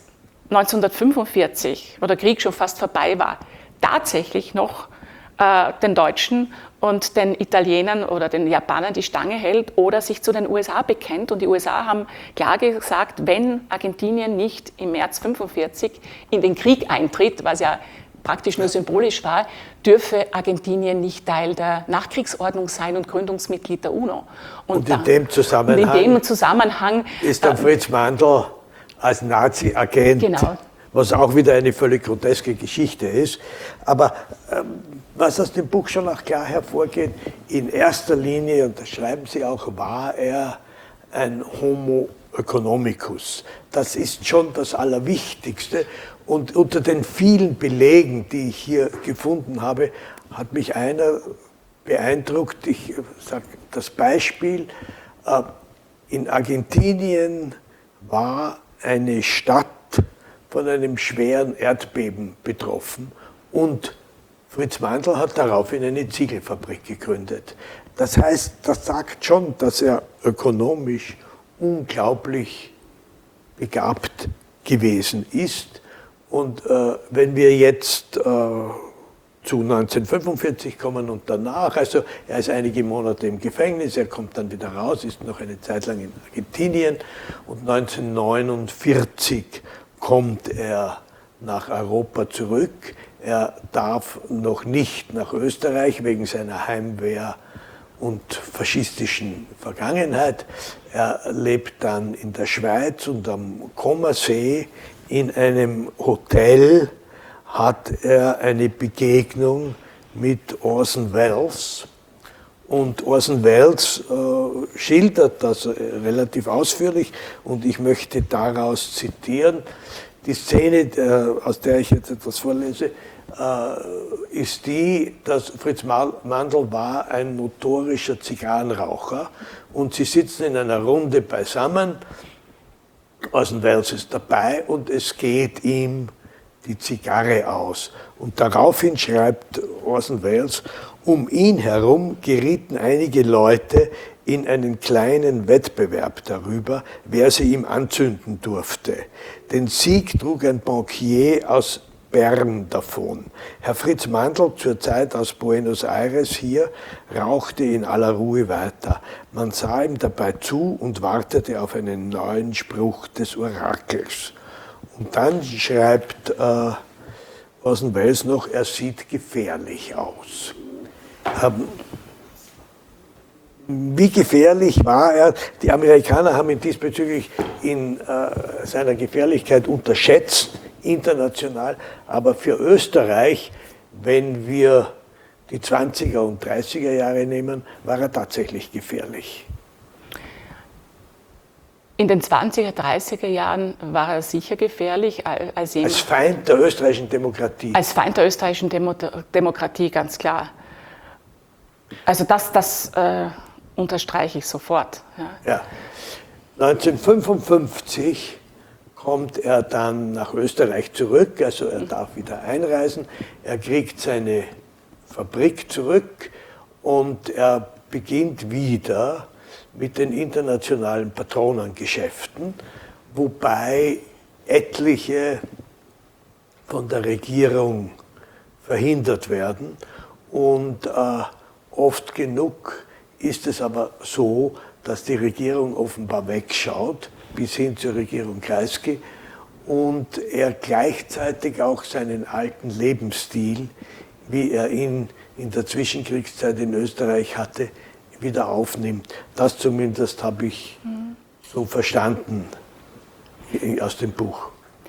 1945, wo der Krieg schon fast vorbei war, tatsächlich noch den Deutschen und den Italienern oder den Japanern die Stange hält oder sich zu den USA bekennt. Und die USA haben klar gesagt, wenn Argentinien nicht im März 1945 in den Krieg eintritt, was ja praktisch nur symbolisch war, dürfe Argentinien nicht Teil der Nachkriegsordnung sein und Gründungsmitglied der UNO. Und in dem Zusammenhang ist dann Fritz Mandl als Nazi-Agent, genau, was auch wieder eine völlig groteske Geschichte ist. Aber was aus dem Buch schon auch klar hervorgeht, in erster Linie, und das schreiben Sie auch, war er ein Homo economicus. Das ist schon das Allerwichtigste. Und unter den vielen Belegen, die ich hier gefunden habe, hat mich einer beeindruckt. Ich sage das Beispiel, in Argentinien war eine Stadt von einem schweren Erdbeben betroffen und Fritz Mandl hat daraufhin eine Ziegelfabrik gegründet. Das heißt, das sagt schon, dass er ökonomisch unglaublich begabt gewesen ist. Und wenn wir jetzt zu 1945 kommen und danach, also er ist einige Monate im Gefängnis, er kommt dann wieder raus, ist noch eine Zeit lang in Argentinien und 1949 kommt er nach Europa zurück. Er darf noch nicht nach Österreich wegen seiner Heimwehr und faschistischen Vergangenheit. Er lebt dann in der Schweiz und am Comersee in einem Hotel hat er eine Begegnung mit Orson Welles. Und Orson Welles schildert das relativ ausführlich und ich möchte daraus zitieren. Die Szene, aus der ich jetzt etwas vorlese, ist die, dass Fritz Mandl war ein notorischer Zigarrenraucher und sie sitzen in einer Runde beisammen. Orson Welles ist dabei und es geht ihm die Zigarre aus. Und daraufhin schreibt Orson Welles. Um ihn herum gerieten einige Leute in einen kleinen Wettbewerb darüber, wer sie ihm anzünden durfte. Den Sieg trug ein Bankier aus Bern davon. Herr Fritz Mandl, zur Zeit aus Buenos Aires hier, rauchte in aller Ruhe weiter. Man sah ihm dabei zu und wartete auf einen neuen Spruch des Orakels. Und dann schreibt Orson Welles noch, er sieht gefährlich aus. Wie gefährlich war er? Die Amerikaner haben ihn diesbezüglich in seiner Gefährlichkeit unterschätzt, international, aber für Österreich, wenn wir die 20er und 30er Jahre nehmen, war er tatsächlich gefährlich. In den 20er, 30er Jahren war er sicher gefährlich. Als Feind der österreichischen Demokratie. Als Feind der österreichischen Demokratie, ganz klar. Also das unterstreiche ich sofort. Ja. 1955 kommt er dann nach Österreich zurück, also er darf wieder einreisen, er kriegt seine Fabrik zurück und er beginnt wieder mit den internationalen Patronengeschäften, wobei etliche von der Regierung verhindert werden und oft genug ist es aber so, dass die Regierung offenbar wegschaut, bis hin zur Regierung Kreisky, und er gleichzeitig auch seinen alten Lebensstil, wie er ihn in der Zwischenkriegszeit in Österreich hatte, wieder aufnimmt. Das zumindest habe ich so verstanden aus dem Buch.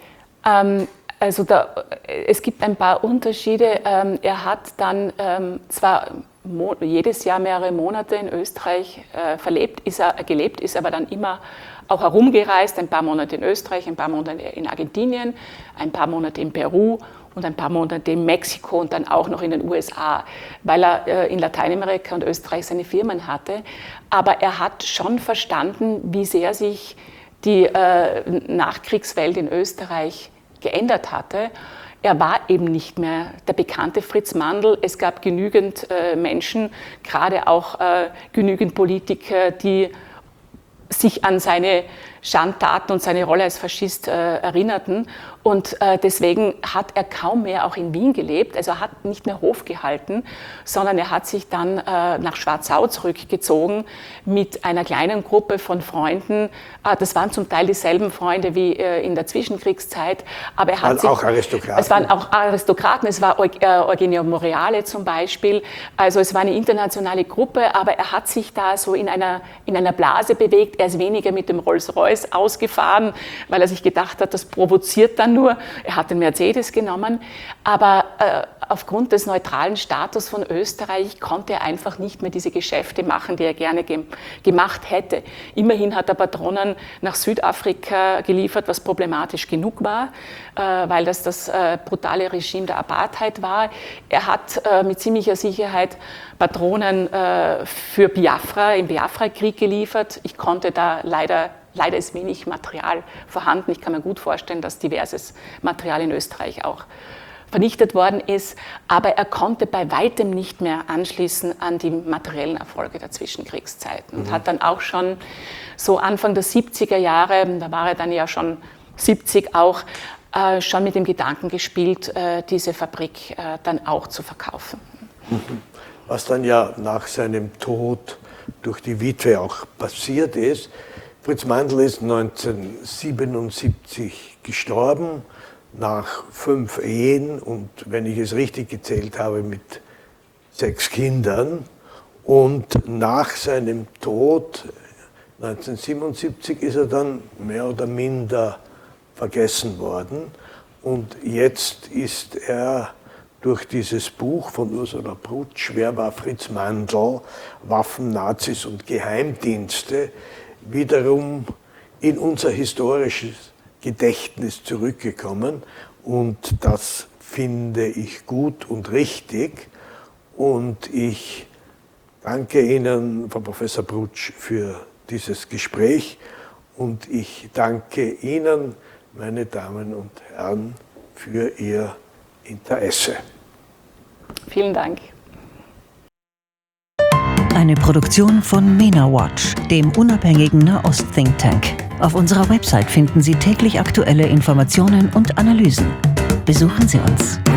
Also es gibt ein paar Unterschiede. Er hat dann zwar jedes Jahr mehrere Monate in Österreich gelebt, ist aber dann immer auch herumgereist, ein paar Monate in Österreich, ein paar Monate in Argentinien, ein paar Monate in Peru und ein paar Monate in Mexiko und dann auch noch in den USA, weil er in Lateinamerika und Österreich seine Firmen hatte. Aber er hat schon verstanden, wie sehr sich die Nachkriegswelt in Österreich geändert hatte. Er war eben nicht mehr der bekannte Fritz Mandl. Es gab genügend Menschen, gerade auch genügend Politiker, die sich an seine Schandtaten und seine Rolle als Faschist erinnerten. Und deswegen hat er kaum mehr auch in Wien gelebt. Also er hat nicht mehr Hof gehalten, sondern er hat sich dann nach Schwarzau zurückgezogen mit einer kleinen Gruppe von Freunden. Das waren zum Teil dieselben Freunde wie in der Zwischenkriegszeit. Aber er hat auch Aristokraten. Es waren auch Aristokraten. Es war Eugenio Moreale zum Beispiel. Also es war eine internationale Gruppe, aber er hat sich da so in einer Blase bewegt. Er ist weniger mit dem Rolls-Royce ausgefahren, weil er sich gedacht hat, das provoziert dann nur. Er hat den Mercedes genommen, aber aufgrund des neutralen Status von Österreich konnte er einfach nicht mehr diese Geschäfte machen, die er gerne gemacht hätte. Immerhin hat er Patronen nach Südafrika geliefert, was problematisch genug war, weil das brutale Regime der Apartheid war. Er hat mit ziemlicher Sicherheit Patronen für Biafra, im Biafra-Krieg geliefert. Ich konnte da leider ist wenig Material vorhanden. Ich kann mir gut vorstellen, dass diverses Material in Österreich auch vernichtet worden ist. Aber er konnte bei weitem nicht mehr anschließen an die materiellen Erfolge der Zwischenkriegszeiten. Und hat dann auch schon so Anfang der 70er Jahre, da war er dann ja schon 70 auch, schon mit dem Gedanken gespielt, diese Fabrik dann auch zu verkaufen. Was dann ja nach seinem Tod durch die Witwe auch passiert ist. Fritz Mandl ist 1977 gestorben, nach 5 Ehen und, wenn ich es richtig gezählt habe, mit 6 Kindern. Und nach seinem Tod 1977 ist er dann mehr oder minder vergessen worden. Und jetzt ist er durch dieses Buch von Ursula Brutsch, Wer war Fritz Mandl? Waffen, Nazis und Geheimdienste, wiederum in unser historisches Gedächtnis zurückgekommen. Und das finde ich gut und richtig. Und ich danke Ihnen, Frau Professor Brutsch, für dieses Gespräch. Und ich danke Ihnen, meine Damen und Herren, für Ihr Interesse. Vielen Dank. Eine Produktion von MENA Watch, dem unabhängigen Nahost-Think Tank. Auf unserer Website finden Sie täglich aktuelle Informationen und Analysen. Besuchen Sie uns.